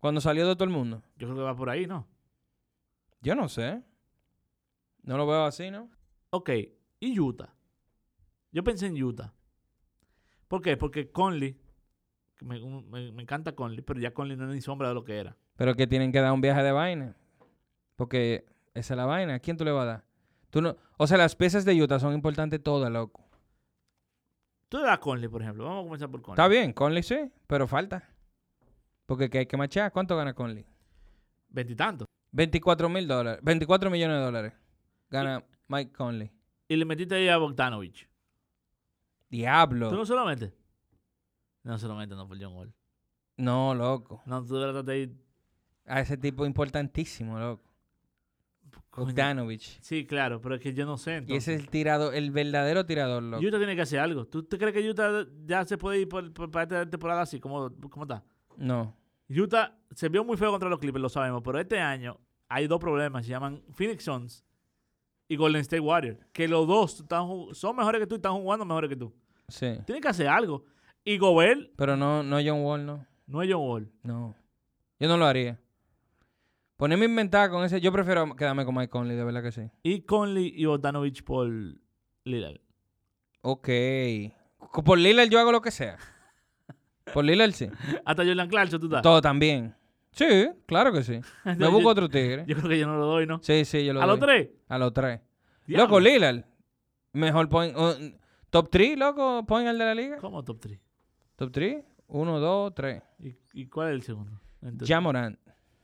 Speaker 2: Cuando salió de todo el mundo.
Speaker 1: Yo creo que va por ahí, ¿no?
Speaker 2: Yo no sé. No lo veo así, ¿no?
Speaker 1: Ok, y Utah. Yo pensé en Utah. ¿Por qué? Porque Conley, me encanta Conley, pero ya Conley no es ni sombra de lo que era.
Speaker 2: Pero que tienen que dar un viaje de vaina. Porque esa es la vaina. ¿A quién tú le vas a dar? Tú no, o sea, las piezas de Utah son importantes todas, loco.
Speaker 1: Tú le das a Conley, por ejemplo. Vamos a comenzar por Conley.
Speaker 2: Está bien, Conley sí, pero falta. Porque que hay que machar. ¿Cuánto gana Conley?
Speaker 1: 20 y tantos.
Speaker 2: $24,000. 24 millones de dólares. Gana Mike Conley.
Speaker 1: Y le metiste ahí a Bogdanovich.
Speaker 2: Diablo.
Speaker 1: ¿Tú no se lo metes? No se lo metes, no, por John Wall.
Speaker 2: No, loco.
Speaker 1: No, tú deberías de ir.
Speaker 2: A ese tipo importantísimo, loco.
Speaker 1: Coño.
Speaker 2: Bogdanovich.
Speaker 1: Sí, claro, pero es que yo no sé.
Speaker 2: Y
Speaker 1: Entonces.
Speaker 2: ese es el tirador, el verdadero tirador, loco.
Speaker 1: Utah tiene que hacer algo. ¿Tú te crees que Utah ya se puede ir para esta temporada así? ¿Cómo está?
Speaker 2: No.
Speaker 1: Utah se vio muy feo contra los Clippers, lo sabemos, pero este año hay dos problemas. Se llaman Phoenix Suns y Golden State Warriors. Que los dos son mejores que tú y están jugando mejores que tú.
Speaker 2: Sí.
Speaker 1: Tienen que hacer algo. Y Gobert
Speaker 2: Pero no John Wall, no.
Speaker 1: no es John Wall.
Speaker 2: No. Yo no lo haría. Ponerme a inventar con ese. Yo prefiero quedarme con Mike Conley, de verdad que sí.
Speaker 1: Y Conley y Bogdanovich por Lillard.
Speaker 2: Ok. Por Lillard yo hago lo que sea. Por Lillard sí.
Speaker 1: Hasta Jordan Clarkson tú estás.
Speaker 2: Todo también. Sí, claro que sí. Me busco otro tigre.
Speaker 1: Yo creo que yo no lo doy, ¿no?
Speaker 2: Sí, yo lo
Speaker 1: ¿A
Speaker 2: doy.
Speaker 1: los tres?
Speaker 2: A los tres.
Speaker 1: Diablo.
Speaker 2: Loco, Lillard. Mejor point. Top 3, loco, point el de la liga.
Speaker 1: ¿Cómo top 3?
Speaker 2: Top 3. 1, 2, 3.
Speaker 1: ¿Y cuál es el segundo? Entonces,
Speaker 2: Ja Morant.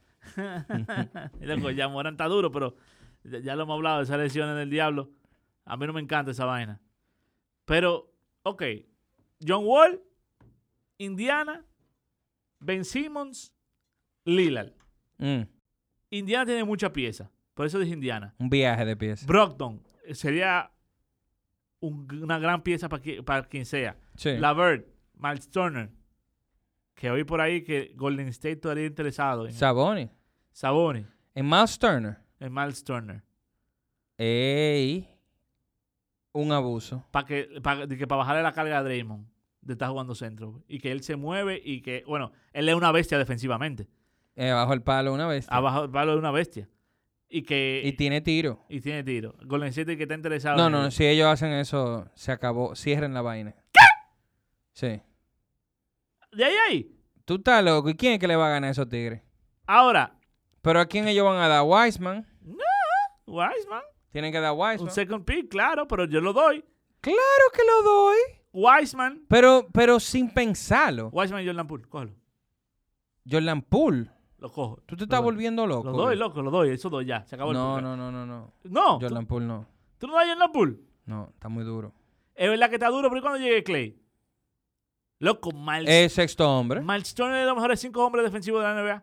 Speaker 1: Loco, ya Morant está duro, pero ya lo hemos hablado de esas lesiones del diablo. A mí no me encanta esa vaina. Pero, ok. John Wall, Indiana, Ben Simmons, Lillard. Indiana tiene mucha pieza. Por eso dije Indiana.
Speaker 2: Un viaje de pieza.
Speaker 1: Brogdon sería una gran pieza para quien sea.
Speaker 2: Sí.
Speaker 1: LeVert, Miles Turner. Que oí por ahí que Golden State todavía interesado en
Speaker 2: Sabonis.
Speaker 1: Sabonis,
Speaker 2: En Miles Turner.
Speaker 1: en Miles Turner.
Speaker 2: Ey. Un abuso.
Speaker 1: Para bajarle la carga a Draymond de estar jugando centro. Y que él se mueve y que, bueno, él es una bestia defensivamente.
Speaker 2: Bajo el palo una vez.
Speaker 1: Abajo el palo de una bestia. Y que...
Speaker 2: Y tiene tiro.
Speaker 1: Y tiene tiro. Golden State que está interesado.
Speaker 2: No, si ellos hacen eso, se acabó. Cierren la vaina.
Speaker 1: ¿Qué?
Speaker 2: Sí.
Speaker 1: De ahí.
Speaker 2: Tú estás loco. ¿Y quién es que le va a ganar a esos tigres?
Speaker 1: Ahora,
Speaker 2: ¿Pero a quién ellos van a dar? Wiseman.
Speaker 1: Wiseman.
Speaker 2: Tienen que dar Wiseman.
Speaker 1: Un second pick, claro, pero yo lo doy.
Speaker 2: Claro que lo doy.
Speaker 1: Wiseman.
Speaker 2: Pero sin pensarlo.
Speaker 1: Wiseman y Jordan Poole, cógelo.
Speaker 2: Jordan Poole.
Speaker 1: Lo cojo.
Speaker 2: Tú te estás volviendo loco.
Speaker 1: Lo doy, loco, lo doy. Eso doy ya. Se acabó el
Speaker 2: No.
Speaker 1: No.
Speaker 2: Jordan Poole no.
Speaker 1: ¿Tú no das Jordan Poole?
Speaker 2: No, está muy duro.
Speaker 1: Es verdad que está duro, pero ¿y cuando llegue Clay? Loco, Miles.
Speaker 2: Es sexto hombre.
Speaker 1: Miles Turner es de los mejores 5 hombres defensivos de la NBA.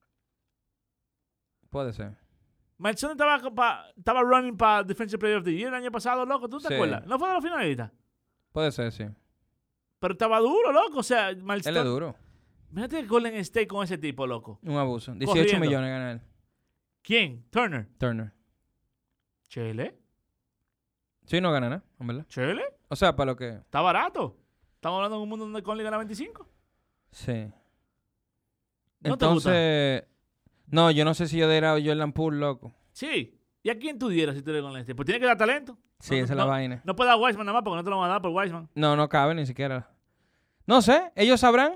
Speaker 2: Puede ser.
Speaker 1: Miles Turner estaba running para Defensive Player of the Year el año pasado, loco. ¿Tú te
Speaker 2: Sí.
Speaker 1: acuerdas? No fue de los finalistas.
Speaker 2: Puede ser, sí.
Speaker 1: Pero estaba duro, loco. O sea, Miles
Speaker 2: Él es
Speaker 1: Turner.
Speaker 2: duro.
Speaker 1: Imagínate el Golden State con ese tipo, loco.
Speaker 2: Un abuso. 18
Speaker 1: Corriendo.
Speaker 2: millones gana él.
Speaker 1: ¿Quién? Turner.
Speaker 2: Turner.
Speaker 1: Chele.
Speaker 2: Sí, no gana nada, en verdad.
Speaker 1: Chele.
Speaker 2: O sea, para lo que...
Speaker 1: Está barato. Estamos hablando de un mundo donde Conley gana 25.
Speaker 2: Sí.
Speaker 1: ¿No te gusta?
Speaker 2: Entonces... No, yo no sé si yo diera a Jordan Poole, loco.
Speaker 1: Sí. ¿Y a quién tú dieras si tú eres Golden State? Pues tiene que dar talento.
Speaker 2: Sí, esa es la vaina.
Speaker 1: No puede dar Wiseman nada más porque no te lo van a dar por Wiseman.
Speaker 2: No cabe ni siquiera. No sé, ellos sabrán.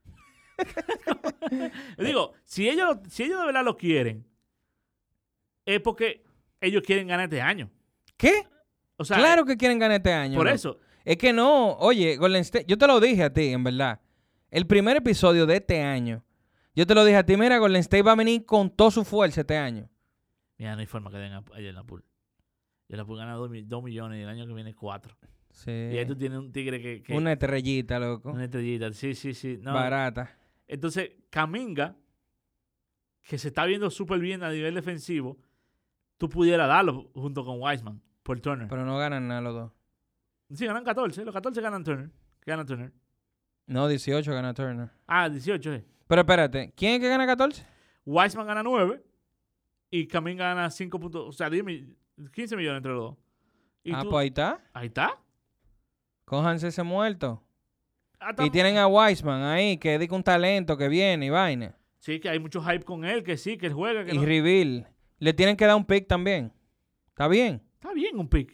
Speaker 1: Digo, si ellos de verdad lo quieren, es porque ellos quieren ganar este año.
Speaker 2: ¿Qué?
Speaker 1: O sea,
Speaker 2: Claro que quieren ganar este año.
Speaker 1: por
Speaker 2: loco.
Speaker 1: eso.
Speaker 2: Es que no, oye, Golden State, yo te lo dije a ti, en verdad. El primer episodio de este año, yo te lo dije a ti, mira, Golden State va a venir con toda su fuerza este año.
Speaker 1: Mira, no hay forma que den a Jordan Poole. Jordan Poole gana 2 millones y el año que viene 4.
Speaker 2: Sí.
Speaker 1: Y ahí tú tienes un tigre que
Speaker 2: Una estrellita, loco.
Speaker 1: una estrellita. Sí. No.
Speaker 2: Barata.
Speaker 1: Entonces, Kuminga, que se está viendo súper bien a nivel defensivo, tú pudieras darlo junto con Wiseman por Turner.
Speaker 2: Pero no ganan nada los dos.
Speaker 1: Sí, ganan 14. Los 14 ganan Turner. Gana Turner.
Speaker 2: No, 18 gana Turner.
Speaker 1: Ah, 18.
Speaker 2: Pero espérate, ¿quién es que gana 14?
Speaker 1: Wiseman gana 9 y Kuminga gana 5 puntos. O sea, 15 millones entre los dos. Y
Speaker 2: Pues ahí está.
Speaker 1: Ahí está.
Speaker 2: Cójanse ese muerto.
Speaker 1: Hasta-
Speaker 2: Y tienen a Wiseman ahí, que diga un talento que viene y vaina.
Speaker 1: Sí, que hay mucho hype con él, que sí, que él juega. Que
Speaker 2: Y
Speaker 1: no.
Speaker 2: reveal. Le tienen que dar un pick también. ¿Está bien?
Speaker 1: Está bien un pick.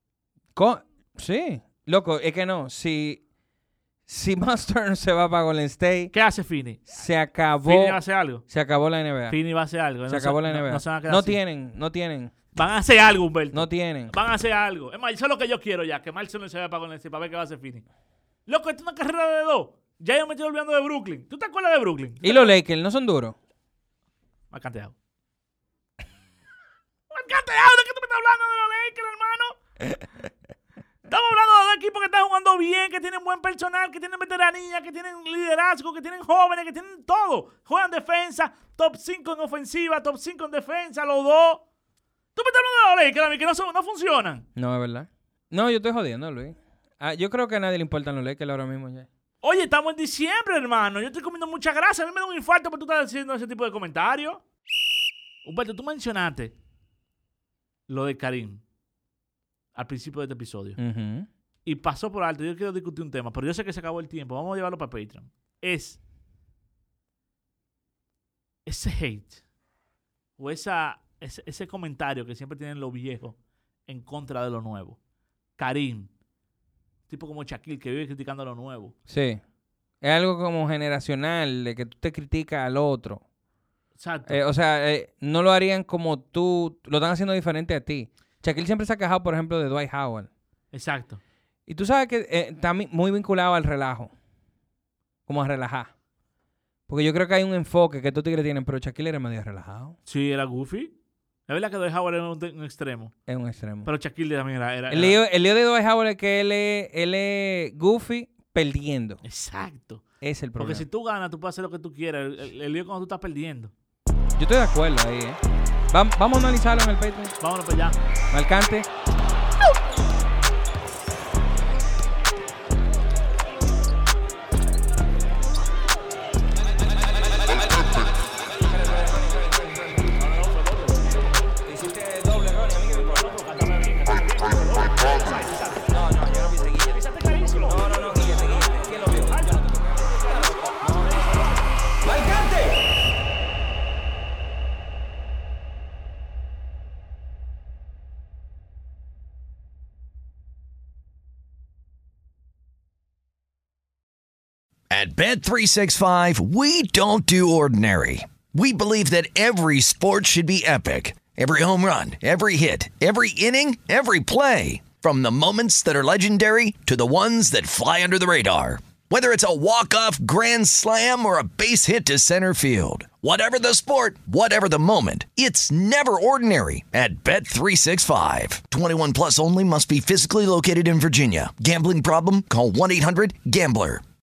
Speaker 2: Sí. Loco, es que no. Si Miles Turner se va para Golden State,
Speaker 1: ¿Qué hace Finney?
Speaker 2: se acabó.
Speaker 1: Finney va a hacer algo.
Speaker 2: Se acabó la NBA.
Speaker 1: Finney va a hacer algo.
Speaker 2: Se acabó la NBA.
Speaker 1: No se van a quedar
Speaker 2: No
Speaker 1: así.
Speaker 2: tienen.
Speaker 1: Van a hacer algo, Humberto.
Speaker 2: No tienen.
Speaker 1: Van a hacer algo. Es más, eso es lo que yo quiero ya. Que Miles no se vaya para Golden State para ver qué va a hacer Finney. Loco, esto es una carrera de 2. Ya yo me estoy olvidando de Brooklyn. ¿Tú te acuerdas de Brooklyn?
Speaker 2: ¿Y los Lakers no son duros?
Speaker 1: Mal canteado. Mal canteado. ¿De qué tú me estás hablando de los Lakers, hermano? Estamos hablando de dos equipos que están jugando bien, que tienen buen personal, que tienen veteranía, que tienen liderazgo, que tienen jóvenes, que tienen todo. Juegan defensa, top 5 en ofensiva, top 5 en defensa, los dos. ¿Tú me estás hablando de los Lakers, a mí, que no funcionan?
Speaker 2: No, es verdad. No, yo estoy jodiendo, Luis. Yo creo que a nadie le importan los Lakers ahora mismo ya.
Speaker 1: Oye, estamos en diciembre, hermano. Yo estoy comiendo mucha grasa. A mí me da un infarto por tú estás haciendo ese tipo de comentarios. Humberto, tú mencionaste lo de Karim al principio de este episodio.
Speaker 2: Ujú.
Speaker 1: Y pasó por alto. Yo quiero discutir un tema, pero yo sé que se acabó el tiempo. Vamos a llevarlo para Patreon. Es ese hate o ese comentario que siempre tienen los viejos en contra de lo nuevo. Karim, tipo como Shaquille, que vive criticando lo nuevo.
Speaker 2: Sí. Es algo como generacional, de que tú te criticas al otro.
Speaker 1: Exacto.
Speaker 2: No lo harían como tú, lo están haciendo diferente a ti. Shaquille siempre se ha quejado, por ejemplo, de Dwight Howard.
Speaker 1: Exacto.
Speaker 2: Y tú sabes que está muy vinculado al relajo. Como a relajar. Porque yo creo que hay un enfoque que estos tigres tienen, pero Shaquille era medio relajado.
Speaker 1: Sí, era goofy. Es verdad que Dwight Howard era un extremo.
Speaker 2: Es un extremo.
Speaker 1: Pero Shaquille también era
Speaker 2: El lío de Dwight Howard es que él es goofy perdiendo.
Speaker 1: Exacto.
Speaker 2: Es el problema.
Speaker 1: Porque si tú ganas, tú puedes hacer lo que tú quieras. El lío es cuando tú estás perdiendo.
Speaker 2: Yo estoy de acuerdo ahí, ¿eh? Vamos a analizarlo en el Patreon.
Speaker 1: Vámonos para allá.
Speaker 2: Marcante.
Speaker 3: At Bet365, we don't do ordinary. We believe that every sport should be epic. Every home run, every hit, every inning, every play. From the moments that are legendary to the ones that fly under the radar. Whether it's a walk-off grand slam or a base hit to center field. Whatever the sport, whatever the moment, it's never ordinary at Bet365. 21 plus only. Must be physically located in Virginia. Gambling problem? Call 1-800-GAMBLER.